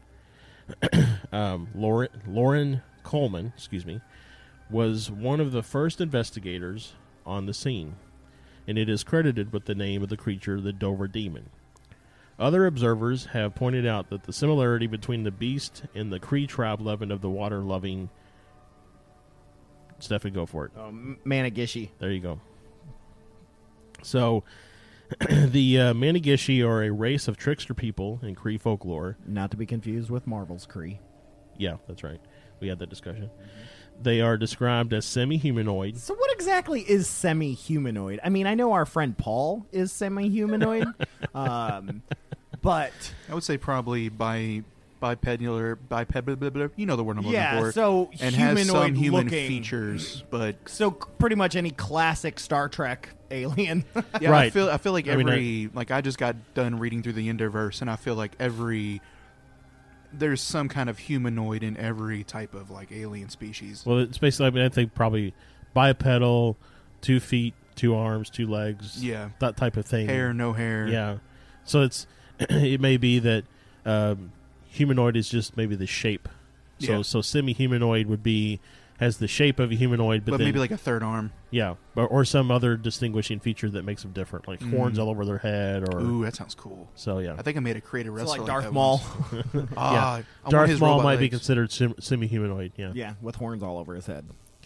Lauren Coleman, was one of the first investigators on the scene, and it is credited with the name of the creature, the Dover Demon. Other observers have pointed out that the similarity between the beast and the Cree tribe loving of the water-loving... Stefan, go for it. Manigishi. There you go. So, the Manigishi are a race of trickster people in Cree folklore. Not to be confused with Marvel's Cree. Yeah, that's right. We had that discussion. Mm-hmm. They are described as semi-humanoid. So what exactly is semi-humanoid? I mean, I know our friend Paul is semi-humanoid, but... I would say probably bipedal, you know the word I'm looking for. Yeah, so and has some human looking features, but so pretty much any classic Star Trek alien. yeah, right. I feel like I just got done reading through the Enderverse, and I feel like there's some kind of humanoid in every type of like alien species. Well, it's basically, I think probably bipedal, 2 feet, 2 arms, 2 legs. Yeah, that type of thing. Hair, no hair. Yeah, so it may be that. Humanoid is just maybe the shape. So semi-humanoid has the shape of a humanoid, but then, maybe like a third arm. Yeah, or some other distinguishing feature that makes them different, like horns all over their head. Or ooh, that sounds cool. So yeah, I think I made a creative wrestler like Darth Maul. Yeah, Darth Maul might be considered semi-humanoid. Yeah, yeah, with horns all over his head.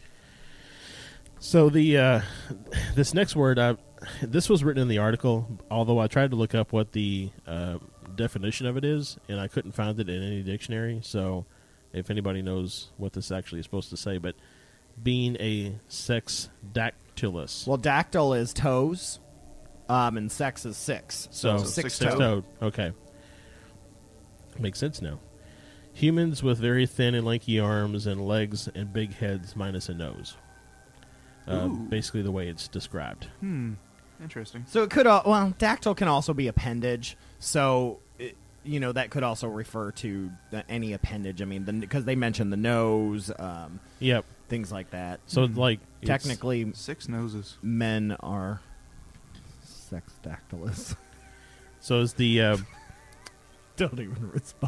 So the this next word, this was written in the article, although I tried to look up what the definition of it is, and I couldn't find it in any dictionary. So if anybody knows what this actually is supposed to say, but being a sex dactylus. Well, dactyl is toes, and sex is 6. So six-toed. Okay. Makes sense now. Humans with very thin and lanky arms and legs and big heads minus a nose. Basically the way it's described. Interesting. So it could, dactyl can also be appendage. So, that could also refer to any appendage. I mean, because they mentioned the nose, yep, things like that. So, like, technically, 6 noses. Men are sex dactylus. So is the don't even respond.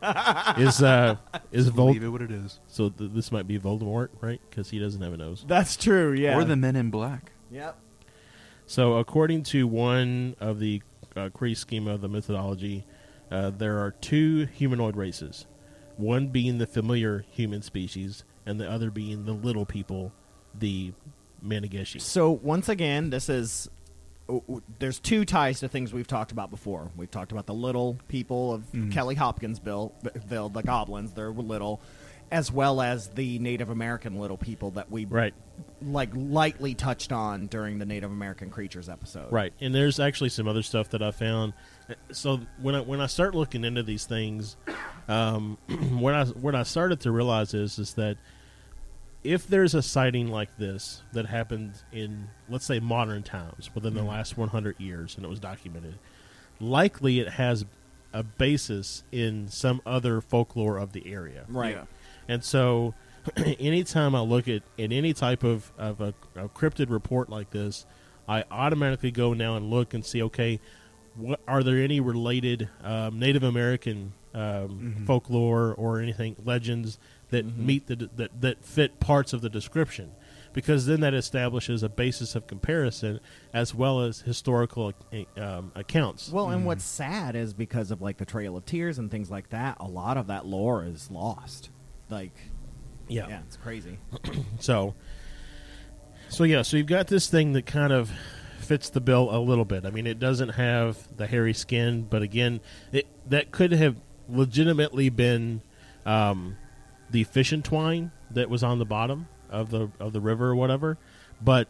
Is believe it what it is. So this might be Voldemort, right? Because he doesn't have a nose. That's true. Yeah. Or the Men in Black. Yep. So according to one of the Cree schema of the mythology, there are 2 humanoid races. One being the familiar human species, and the other being the little people, the Manigishi. So once again, this is there's 2 ties to things we've talked about before. We've talked about the little people of Kelly Hopkinsville, the goblins. They're little, as well as the Native American little people that we lightly touched on during the Native American creatures episode. Right, and there's actually some other stuff that I found. So when I start looking into these things, what I started to realize is that if there's a sighting like this that happened in, let's say, modern times within the last 100 years, and it was documented, likely it has a basis in some other folklore of the area. Right. Yeah. And so anytime I look at any type of a cryptid report like this, I automatically go now and look and see, okay, what are there any related Native American folklore or anything, legends that meet that fit parts of the description, because then that establishes a basis of comparison as well as historical accounts. Well, and what's sad is because of like the Trail of Tears and things like that, a lot of that lore is lost. Like, yeah, it's crazy. So So you've got this thing that kind of fits the bill a little bit. I mean, it doesn't have the hairy skin, but again, that could have legitimately been the fishing twine that was on the bottom of the river or whatever, but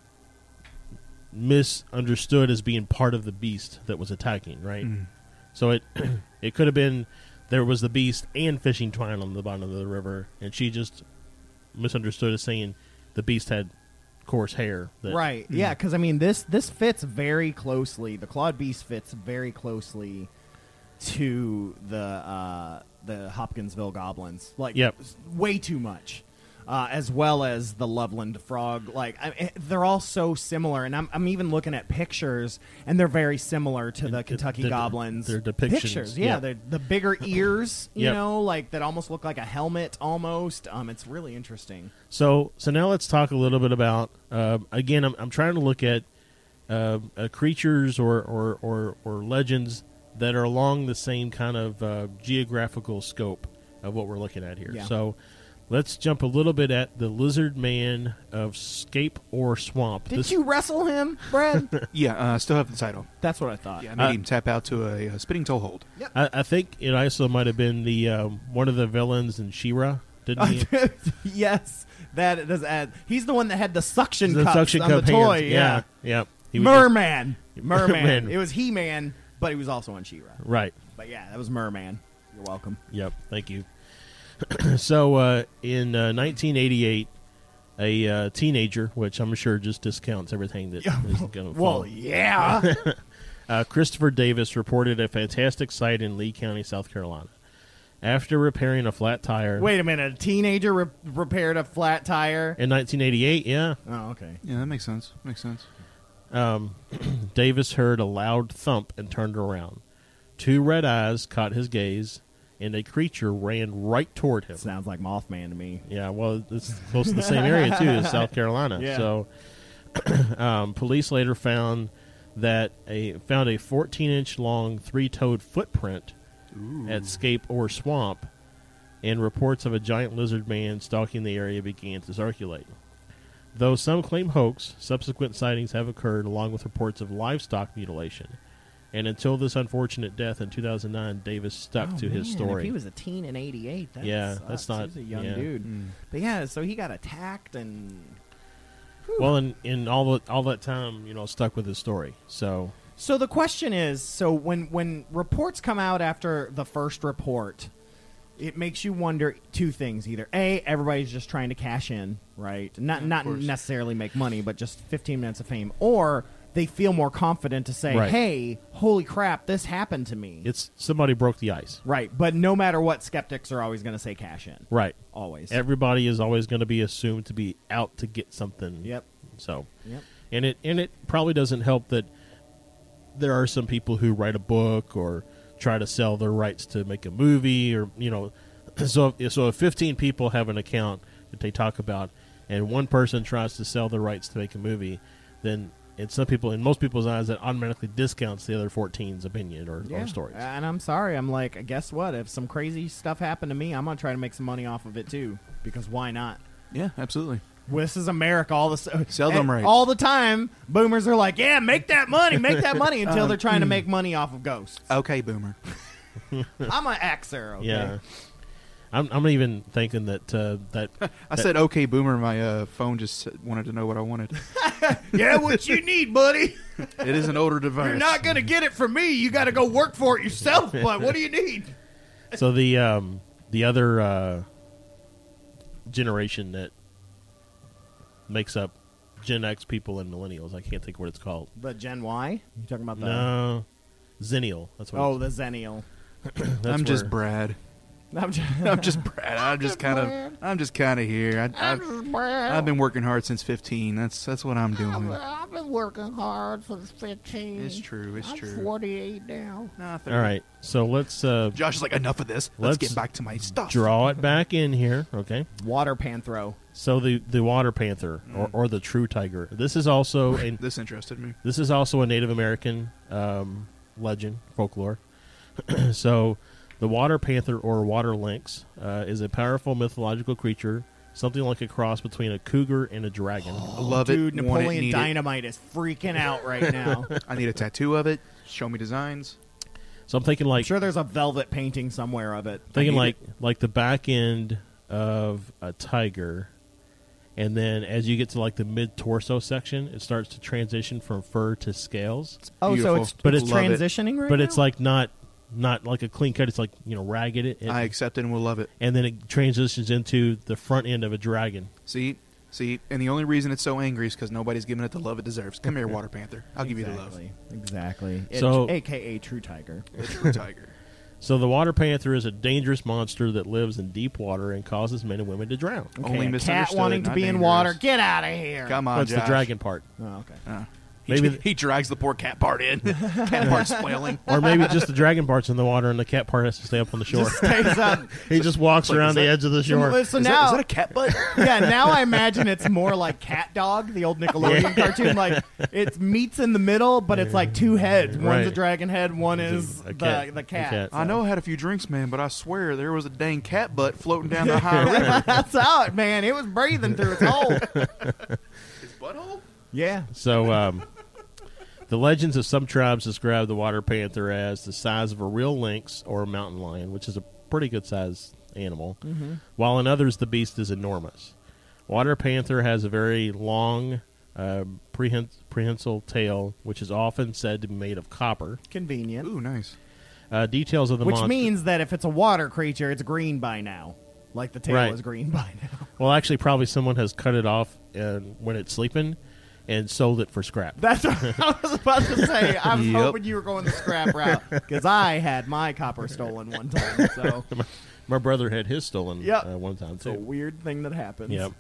misunderstood as being part of the beast that was attacking, right? So it could have been there was the beast and fishing twine on the bottom of the river, and she just misunderstood as saying the beast had coarse hair. Right. Yeah, because I mean this fits very closely. The clawed beast fits very closely to the Hopkinsville goblins. Like, way too much. As well as the Loveland frog. Like, they're all so similar, and I'm even looking at pictures, and they're very similar to the Kentucky goblins. Their depictions. Pictures, yeah. They're the bigger ears, you Yep. know, like that almost look like a helmet almost. It's really interesting. So now let's talk a little bit about again. I'm trying to look at creatures or legends that are along the same kind of geographical scope of what we're looking at here. Yeah. So let's jump a little bit at the Lizard Man of Scape or Swamp. Did you wrestle him, Brad? Yeah, still have the title. That's what I thought. Yeah, I made him tap out to a spinning toe hold. I think it also might have been the one of the villains in She-Ra, didn't he? Yes, that does add. He's the one that had the suction The cups suction on cup the hands. toy. Yeah. He was Merman. just- Merman. It was He-Man, but he was also on She-Ra. Right. But yeah, that was Merman. You're welcome. Yep. Thank you. So in 1988, a teenager, which I'm sure just discounts everything that is going to fall. Well, yeah. Christopher Davis reported a fantastic sight in Lee County, South Carolina. After repairing a flat tire... Wait a minute. A teenager repaired a flat tire? In 1988, yeah. Oh, okay. Yeah, that makes sense. Makes sense. Davis heard a loud thump and turned around. Two red eyes caught his gaze, and a creature ran right toward him. Sounds like Mothman to me. Yeah, well, it's close to the same area, too, as South Carolina. Yeah. So police later found a 14-inch long three-toed footprint at Scape or Swamp, and reports of a giant lizard man stalking the area began to circulate. Though some claim hoax, subsequent sightings have occurred along with reports of livestock mutilation. And until this unfortunate death in 2009, Davis stuck to his story. If he was a teen in 88, that that's not... He's a young yeah. dude. But yeah, so he got attacked and... Well, in all that time, stuck with his story. So the question is, when reports come out after the first report, it makes you wonder two things. Either A, everybody's just trying to cash in, right? Not necessarily make money, but just 15 minutes of fame. Or they feel more confident to say, Right. hey, holy crap, this happened to me. it's somebody broke the ice. Right, but no matter what, skeptics are always going to say cash in. Right. Always. Everybody is always going to be assumed to be out to get something. Yep. So, Yep. and it probably doesn't help that there are some people who write a book or try to sell their rights to make a movie, or so if 15 people have an account that they talk about, and one person tries to sell the rights to make a movie, then in most people's eyes, that automatically discounts the other 14's opinion or stories. And I'm sorry. I'm like, guess what? If some crazy stuff happened to me, I'm going to try to make some money off of it too. Because why not? Yeah, absolutely. Well, this is America. Sell them rights. All the time, boomers are like, yeah, make that money, until they're trying to make money off of ghosts. Okay, boomer. I'm an Xer, okay? Yeah. I'm even thinking that I said okay, boomer. My phone just wanted to know what I wanted. Yeah, what you need, buddy? It is an older device. You're not going to get it from me. You got to go work for it yourself, but what do you need? So the other generation that makes up Gen X people and millennials, I can't think what it's called. The Gen Y? You talking about the... No, Zennial. That's what. the Zennial. I'm just Brad. I'm just Brad. I'm just kind of here. I've been working hard since 15. That's what I'm doing. I've been working hard since 15. It's true. It's I'm true. 48 now. Nah, All right, so let's Josh is like, enough of this. Let's get back to my stuff. draw it back in here. Okay. Water Panthro. So the water panther or the true tiger. This is also This interested me. This is also a Native American legend, folklore. So, the water panther or water lynx is a powerful mythological creature something like a cross between a cougar and a dragon. Love it. Dude, want it, Napoleon need it. Dynamite is freaking out right now. I need a tattoo of it. Show me designs. So I'm thinking I'm like sure there's a velvet painting somewhere of it. thinking like the back end of a tiger, and then as you get to like the mid torso section, it starts to transition from fur to scales. Oh, Beautiful. so it's But it's Love it. transitioning right But now? it's like not like a clean cut. It's like ragged. I accept it and will love it. And then it transitions into the front end of a dragon. See, and the only reason it's so angry is because nobody's giving it the love it deserves. Come here, Water Panther. I'll give you the love. Exactly. So- AKA True Tiger. The true tiger. So the water panther is a dangerous monster that lives in deep water and causes men and women to drown. Only a cat misunderstood, wanting to not be in dangerous. water. Get out of here. Come on, That's the Josh. dragon part. Oh, okay. Maybe He drags the poor cat part in. Cat part's flailing. Or maybe just the dragon part's in the water and the cat part has to stay up on the shore. Stays up. He just walks around the edge of the shore. So Is now, that a cat butt? yeah, now I imagine it's more like Cat Dog, the old Nickelodeon cartoon. Like it's meats in the middle, but it's like two heads. One's Right. a dragon head, one is A the cat. cat. I know I had a few drinks, man, but I swear there was a dang cat butt floating down the high river. That's how it, man. It was breathing through its hole. His butthole? Yeah. So, the legends of some tribes describe the water panther as the size of a real lynx or a mountain lion, which is a pretty good sized animal, while in others the beast is enormous. Water panther has a very long, prehensile tail, which is often said to be made of copper. Convenient. Ooh, nice. Details of the Which monster. means that if it's a water creature, it's green by now. Like the tail Right. is green by now. Well, actually, probably someone has cut it off when it's sleeping and sold it for scrap. That's what I was about to say. I was Yep. hoping you were going the scrap route because I had my copper stolen one time. So My brother had his stolen Yep. one time, it's a too. weird thing that happens. Yep.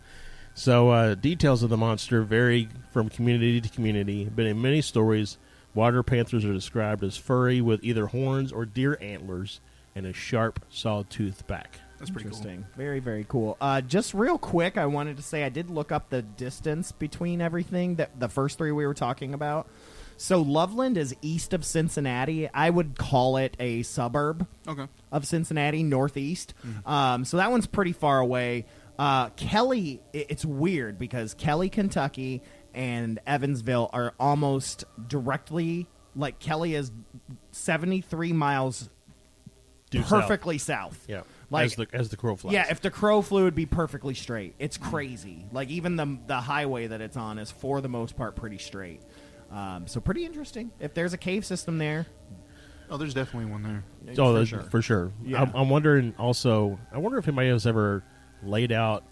So details of the monster vary from community to community, but in many stories, water panthers are described as furry with either horns or deer antlers and a sharp, saw-toothed back. That's pretty cool. Interesting. Very, very cool. Just real quick, I wanted to say I did look up the distance between everything, that the first three we were talking about. So Loveland is east of Cincinnati. I would call it a suburb Okay. of Cincinnati, northeast. So that one's pretty far away. Kelly, it's weird because Kelly, Kentucky, and Evansville are almost directly, like Kelly is 73 miles Due perfectly south. Yeah, Like, as the crow flies. yeah, if the crow flew, it'd be perfectly straight. It's crazy. Like even the highway that it's on is for the most part pretty straight. So pretty interesting. If there's a cave system there, Oh, there's definitely one there. for sure. Yeah. I'm wondering also. I wonder if anybody has ever laid out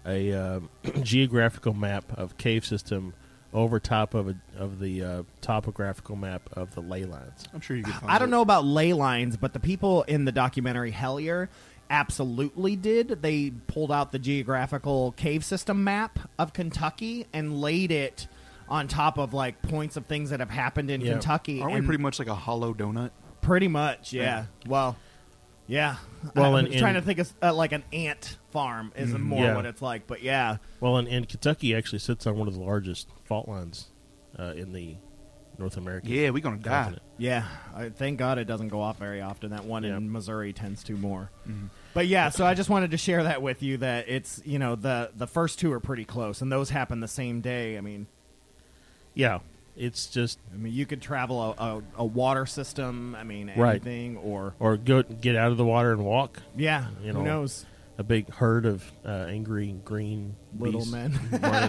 a geographical map of cave system over top of the topographical map of the ley lines. I'm sure you could find I don't it. know about ley lines, but the people in the documentary Hellier absolutely did. They pulled out the geographical cave system map of Kentucky and laid it on top of like points of things that have happened in Yeah. Kentucky. Aren't we and pretty much like a hollow donut? pretty much, yeah. Well, yeah. Well, I'm and- trying to and- think of like an ant farm is more Yeah. what it's like, but yeah. Well, and Kentucky actually sits on one of the largest fault lines in the North American. Yeah, we're gonna die. continent. Yeah, thank God it doesn't go off very often. That one Yeah. in Missouri tends to more. But yeah, so I just wanted to share that with you that it's, you know, the first two are pretty close, and those happen the same day. I mean, Yeah, it's just you could travel a water system. I mean, Right. anything or go get out of the water and walk. yeah, You who know, knows? A big herd of angry green Little beasts. men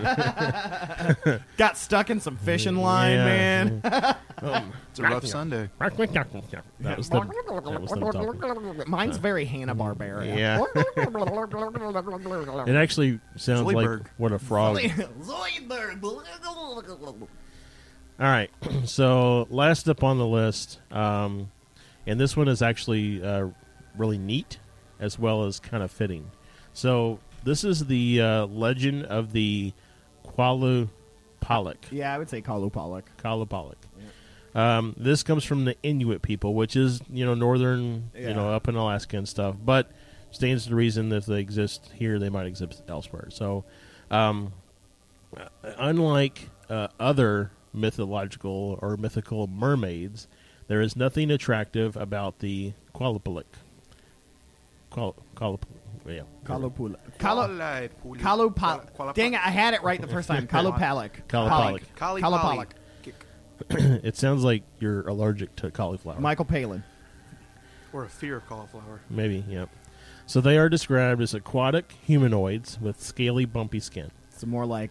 got stuck in some fishing line, Yeah. man. It's a rough Sunday. That was them talking. Mine's very Hanna Barbera. Yeah. It actually sounds like Zoidberg. what a frog. All right. So last up on the list, and this one is actually really neat as well as kind of fitting. So this is the legend of the Qualupalak. Yeah, I would say Kalupalak. Kalupalak. This comes from the Inuit people, which is, northern, Yeah. up in Alaska and stuff. But stands to reason that if they exist here, they might exist elsewhere. So, unlike other mythological or mythical mermaids, there is nothing attractive about the Qualupalak. Yeah. Kalupala. Dang Dang it, I had it right the first time. Kalupalik. Kalupalik. Kalupalik. It sounds like you're allergic to cauliflower. Michael Palin. Or a fear of cauliflower. Maybe, yeah. So they are described as aquatic humanoids with scaly, bumpy skin. It's more like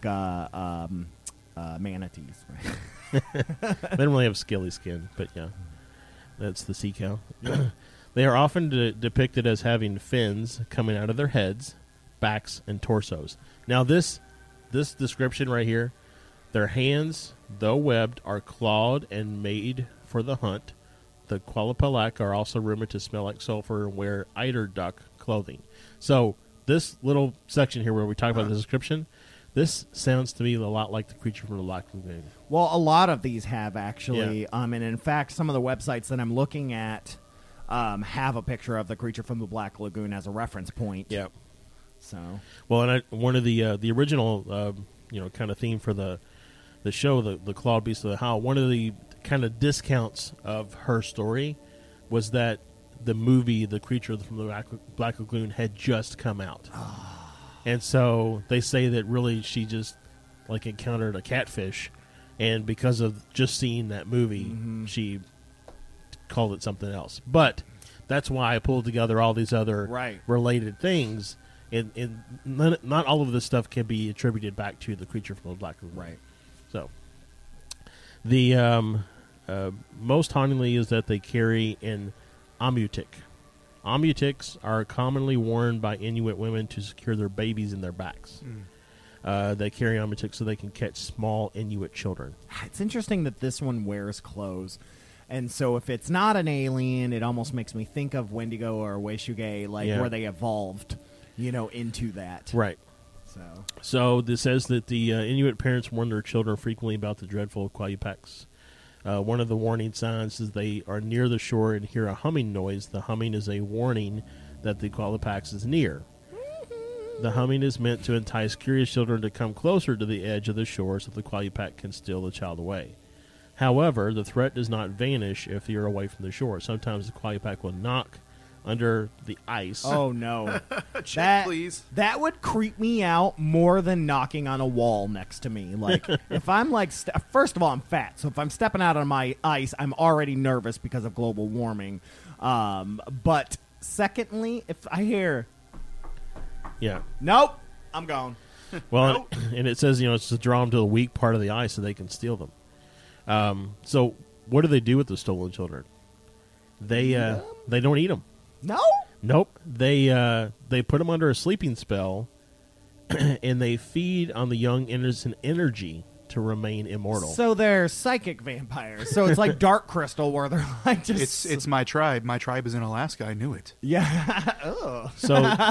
manatees. They don't really have scaly skin, but yeah, that's the sea cow. They are often depicted as having fins coming out of their heads, backs, and torsos. Now, this description right here, their hands, though webbed, are clawed and made for the hunt. The Qualipelak are also rumored to smell like sulfur and wear eider duck clothing. So this little section here where we talk about the description, this sounds to me a lot like the creature from the Black Lagoon. Well, a lot of these have actually, and in fact, some of the websites that I'm looking at have a picture of the creature from the Black Lagoon as a reference point. Yeah. So. Well, and one of the original, kind of theme for the show, the Clawed Beast of the Howl, one of the kind of discounts of her story was that the movie The Creature from the Black Lagoon had just come out. And so they say that really she just like encountered a catfish, and because of just seeing that movie, she called it something else. But that's why I pulled together all these other related things, and not all of this stuff can be attributed back to The Creature from the Black Lagoon. Right. So the most hauntingly is that they carry an amutik. Amutiks are commonly worn by Inuit women to secure their babies in their backs. They carry amutiks so they can catch small Inuit children. It's interesting that this one wears clothes. And so if it's not an alien, it almost makes me think of Wendigo or Weshuge, where they evolved, into that. Right. So this says that the Inuit parents warn their children frequently about the dreadful Qualipeks. One of the warning signs is they are near the shore and hear a humming noise. The humming is a warning that the Qualipeks is near. The humming is meant to entice curious children to come closer to the edge of the shore so the Qualipek can steal the child away. However, the threat does not vanish if you're away from the shore. Sometimes the Qualipek will knock under the ice. Oh, no. Check, please. That would creep me out more than knocking on a wall next to me. Like, if I'm like, first of all, I'm fat. So if I'm stepping out on my ice, I'm already nervous because of global warming. But secondly, if I hear, nope, I'm gone. Well, nope. And it says, it's to draw them to the weak part of the ice so they can steal them. So what do they do with the stolen children? They don't eat them. No? Nope. They put them under a sleeping spell, and they feed on the young innocent energy to remain immortal. So they're psychic vampires. So it's like Dark Crystal, where they're like just... It's my tribe. My tribe is in Alaska. I knew it. Yeah. Ugh. So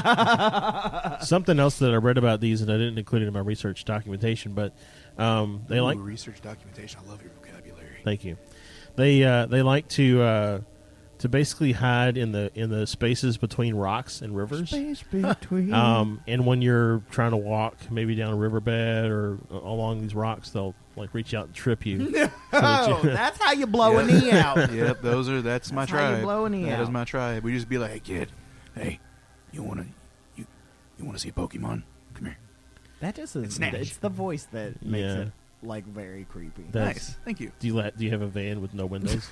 something else that I read about these, and I didn't include it in my research documentation, but they like research documentation. I love your vocabulary. Thank you. They like to basically hide in the spaces between rocks and rivers. Space between. And when you're trying to walk maybe down a riverbed or along these rocks, they'll like reach out and trip you. No, that's how you blow a knee out. Yep, that's my tribe. How you blow a knee That out. is my tribe. We just be like, hey kid, hey, you wanna see a Pokemon? Come here. That just It's Snatch. It's the voice that makes it like very creepy. Nice. Thank you. Do you have a van with no windows?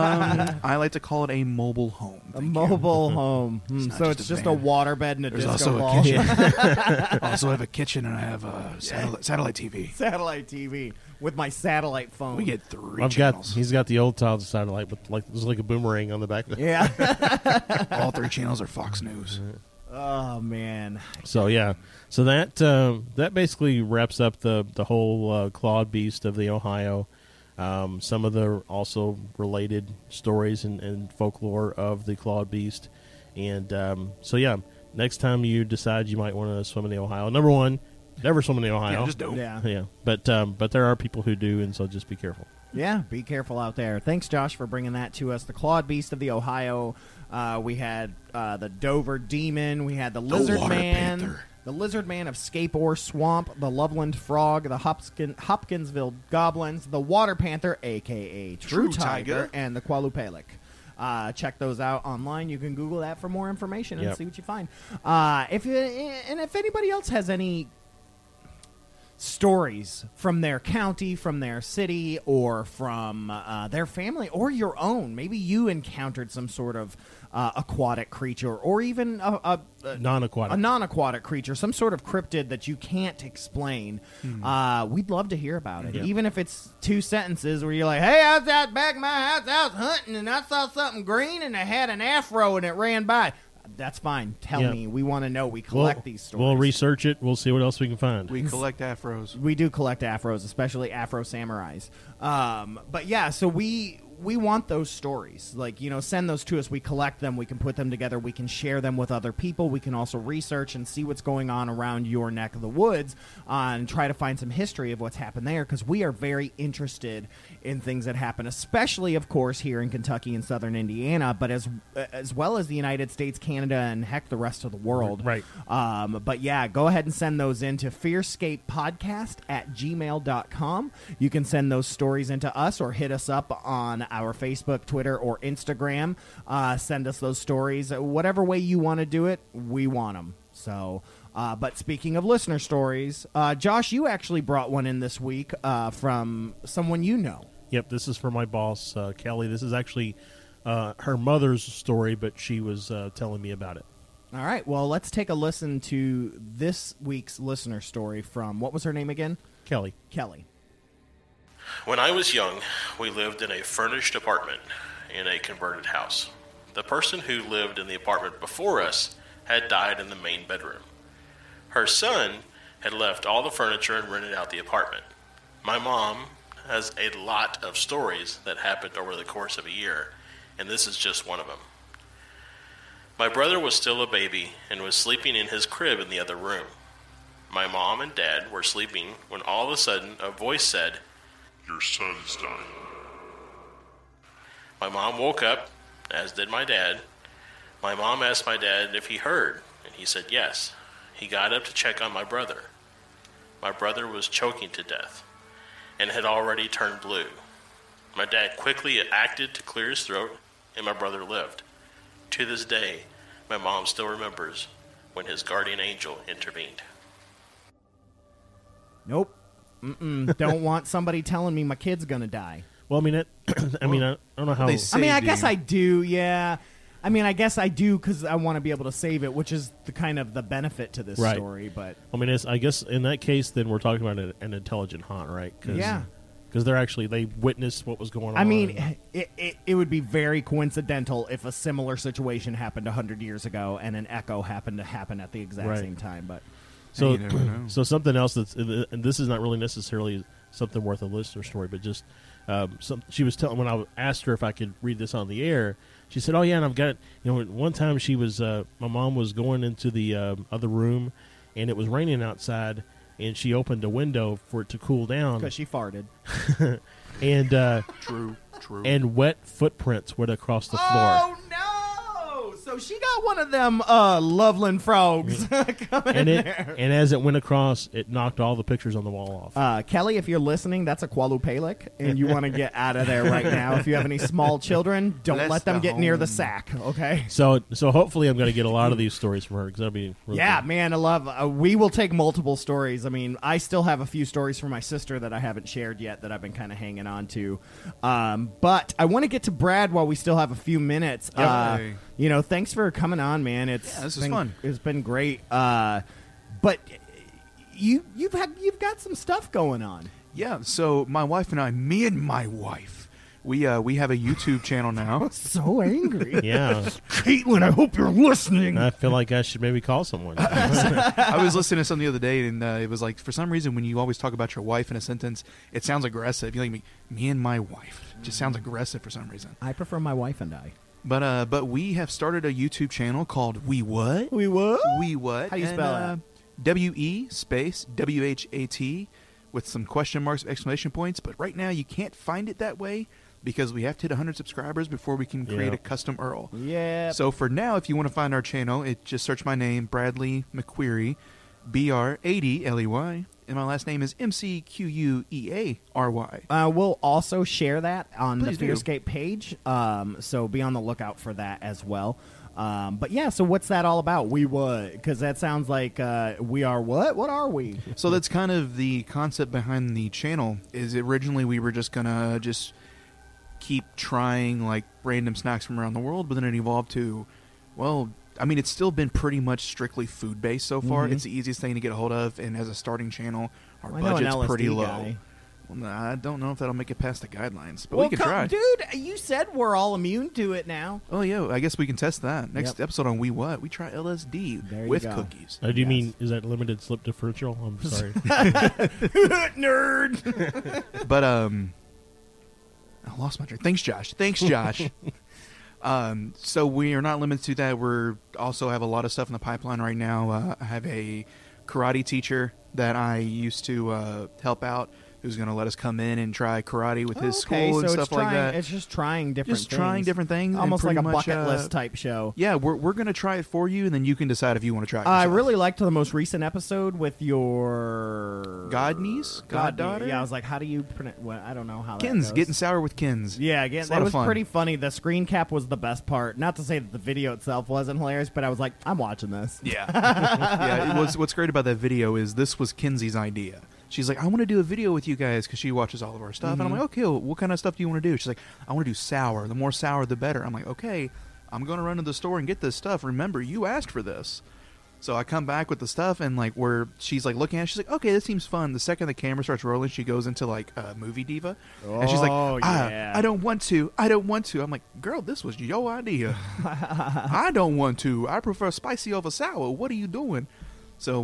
I like to call it a mobile home. A mobile home. So it's just a waterbed and a There's disco also ball. a kitchen. I also have a kitchen, and I have a satellite TV. Satellite TV with my satellite phone. We get 3 channels. He's got the old style satellite, but there's like a boomerang on the back of it. Yeah. All 3 channels are Fox News. Oh man. So yeah, so that basically wraps up the whole Clawed Beast of the Ohio. Some of the also related stories and folklore of the Clawed Beast, and so yeah, next time you decide you might want to swim in the Ohio, number one, never swim in the Ohio. Yeah, just don't. Yeah. But there are people who do, and so just be careful. Yeah, be careful out there. Thanks, Josh, for bringing that to us. The Clawed Beast of the Ohio. We had the Dover Demon. We had the Lizard Man. Panther. The Lizard Man of Scape Ore Swamp. The Loveland Frog. The Hopkinsville Goblins. The Water Panther, a.k.a. True Tiger. And the Qualupelek. Check those out online. You can Google that for more information and Yep. see what you find. If anybody else has any stories from their county, from their city, or from their family, or your own. Maybe you encountered some sort of aquatic creature, or even a non-aquatic creature, some sort of cryptid that you can't explain. We'd love to hear about it, Yeah. even if it's 2 sentences where you're like, "Hey, I was out back of my house, I was hunting, and I saw something green, and it had an afro, and it ran by." That's fine. Tell Yeah. me. We want to know. We collect these stories. We'll research it. We'll see what else we can find. We collect afros. We do collect afros, especially Afro samurais. But yeah, so we want those stories. Like, send those to us. We collect them. We can put them together. We can share them with other people. We can also research and see what's going on around your neck of the woods and try to find some history of what's happened there, because we are very interested in things that happen, especially, of course, here in Kentucky and southern Indiana, but as well as the United States, Canada, and heck, the rest of the world. Right. But yeah, go ahead and send those in to fearscapepodcast@gmail.com. You can send those stories into us or hit us up on our Facebook, Twitter, or Instagram. Send us those stories. Whatever way you want to do it, we want them. So, but speaking of listener stories, Josh, you actually brought one in this week from someone you know. Yep, this is from my boss, Kelly. This is actually her mother's story, but she was telling me about it. All right, well, let's take a listen to this week's listener story from, what was her name again? Kelly. Kelly. When I was young, we lived in a furnished apartment in a converted house. The person who lived in the apartment before us had died in the main bedroom. Her son had left all the furniture and rented out the apartment. My mom has a lot of stories that happened over the course of a year, and this is just one of them. My brother was still a baby and was sleeping in his crib in the other room. My mom and dad were sleeping when all of a sudden a voice said, Your son's dying. My mom woke up, as did my dad. My mom asked my dad if he heard, and he said yes. He got up to check on my brother. My brother was choking to death and had already turned blue. My dad quickly acted to clear his throat, and my brother lived. To this day, my mom still remembers when his guardian angel intervened. Nope. Don't want somebody telling me my kid's gonna die. Well, I mean, I don't know how. They I say, mean, I dude. guess I do. Yeah. I mean, I guess I do because I want to be able to save it, which is the kind of the benefit to this Right. story. But I mean, I guess in that case, then we're talking about an intelligent haunt, right? Yeah. Because they witnessed what was going on. I mean, it would be very coincidental if a similar situation happened 100 years ago and an echo happened to happen at the exact Right. same time. But so you never know. so something else that's, and this is not really necessarily something worth a listener story, but just she was telling, when I asked her if I could read this on the air, she said, "Oh yeah, and I've got it." One time she was, my mom was going into the other room, and it was raining outside, and she opened a window for it to cool down, because she farted. and True. and wet footprints went across the floor. Oh no! So she got one of them Loveland frogs coming in there. And as it went across, it knocked all the pictures on the wall off. Kelly, if you're listening, that's a Qualupalik, and you want to get out of there right now. If you have any small children, don't Bless let them the get near the home. sack, okay? So hopefully I'm going to get a lot of these stories from her, because that'll be really Yeah, good. man, I love. We will take multiple stories. I mean, I still have a few stories from my sister that I haven't shared yet that I've been kind of hanging on to. But I want to get to Brad while we still have a few minutes. Yay. Thanks for coming on, man. this is been fun. It's been great. But you've got some stuff going on. Yeah, so me and my wife, we have a YouTube channel now. So angry. Yeah, Caitlin, I hope you're listening. I feel like I should maybe call someone. I was listening to something the other day, and it was like, for some reason, when you always talk about your wife in a sentence, it sounds aggressive. You like me and my wife. It just sounds aggressive for some reason. I prefer my wife and I. But we have started a YouTube channel called We What? We what? We What? How you spell that? WE space WHAT with some question marks, exclamation points. But right now you can't find it that way because we have to hit 100 subscribers before we can create Yeah. a custom URL. Yeah. So for now, if you want to find our channel, just search my name, Bradley McQuarrie, BRADLEY and my last name is McQueary. We'll also share that on Please the do. Fearscape page, so be on the lookout for that as well. But yeah, so what's that all about? We what? Because that sounds like we are what? What are we? So that's kind of the concept behind the channel. Is originally we were just gonna keep trying like random snacks from around the world, but then it evolved to, well, I mean, it's still been pretty much strictly food based so far. Mhm. It's the easiest thing to get a hold of, and as a starting channel, our I know an budget's LSD pretty low. guy. Well, I don't know if that'll make it past the guidelines, but Well, we can try. dude, you said we're all immune to it now. Oh yeah, I guess we can test that next Yep. episode on We What. We try LSD There you with go. cookies. Do you mean, is that limited slip differential? I'm sorry. Nerd. But I lost my train. Thanks, Josh. So we are not limited to that. We're also have a lot of stuff in the pipeline right now. I have a karate teacher that I used to help out, who's going to let us come in and try karate with his school and so stuff it's like trying, that. It's just trying different Just things. trying different things, and Almost like pretty a much, bucket list type show. Yeah, we're going to try it for you, and then you can decide if you want to try it I yourself. really liked the most recent episode with your Godniece? Goddaughter? Yeah, I was like, how do you pronounce? Well, I don't know how that Kins, goes. getting sour with Kins. Yeah, again, It's a that lot of was fun. pretty funny. The screen cap was the best part. Not to say that the video itself wasn't hilarious, but I was like, I'm watching this. Yeah. Yeah. What's great about that video is this was Kinsey's idea. She's like, I want to do a video with you guys because she watches all of our stuff. And I'm like, okay, well, what kind of stuff do you want to do? She's like, I want to do sour. The more sour, the better. I'm like, okay, I'm going to run to the store and get this stuff. Remember, you asked for this. So I come back with the stuff, and like where she's like looking at it, she's like, okay, this seems fun. The second the camera starts rolling, she goes into like movie diva. And she's like, yeah. I don't want to. I'm like, girl, this was your idea. I don't want to. I prefer spicy over sour. What are you doing? So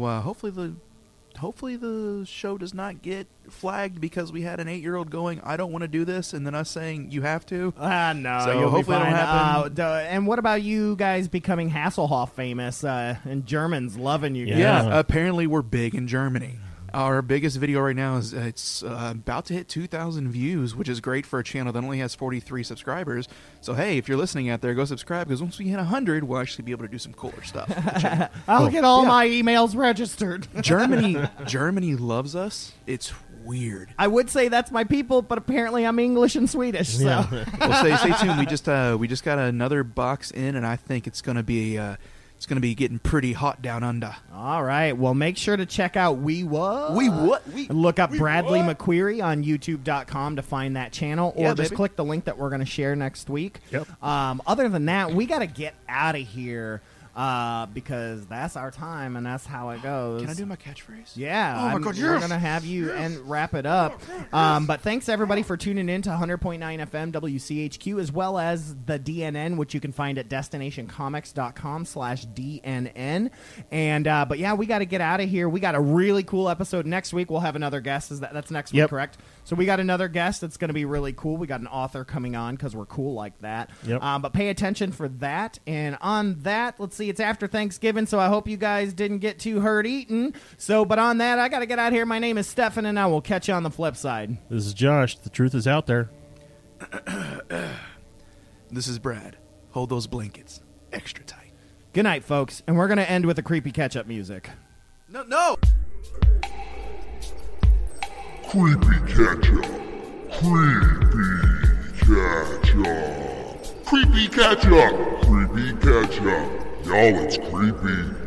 hopefully the show does not get flagged because we had an 8-year-old going, I don't want to do this, and then us saying you have to. No, So you'll hopefully be it'll fine. happen. And what about you guys becoming Hasselhoff famous and Germans loving you guys? Yeah, apparently we're big in Germany. Our biggest video right now is it's about to hit 2,000 views, which is great for a channel that only has 43 subscribers. So hey, if you're listening out there, go subscribe, because once we hit 100, we'll actually be able to do some cooler stuff. I'll get all my emails registered. Germany loves us. It's weird. I would say that's my people, but apparently I'm English and Swedish. So Well, stay tuned. We just got another box in, and I think it's going to be getting pretty hot down under. all right, well, make sure to check out We What. We Look up Bradley McQueary on YouTube.com to find that channel, or Yeah, just baby. click the link that we're going to share next week. Yep. Other than that, we got to get out of here because that's our time and that's how it goes. Can I do my catchphrase? Yeah, Oh my God, we're yes! gonna have you and wrap it up. But thanks everybody for tuning in to 100.9 FM WCHQ, as well as the DNN, which you can find at destinationcomics.com/DNN. And but yeah, we got to get out of here. We got a really cool episode next week. We'll have another guest. That's next week, Yep. correct? So we got another guest that's going to be really cool. We got an author coming on because we're cool like that. Yep. But pay attention for that. And on that, let's see, it's after Thanksgiving, so I hope you guys didn't get too hurt eating. But on that, I got to get out of here. My name is Stefan, and I will catch you on the flip side. This is Josh. The truth is out there. This is Brad. Hold those blankets extra tight. Good night, folks. And we're going to end with the creepy catch-up music. No. Creepy ketchup. Creepy ketchup. Creepy ketchup. Creepy ketchup. Y'all, it's creepy.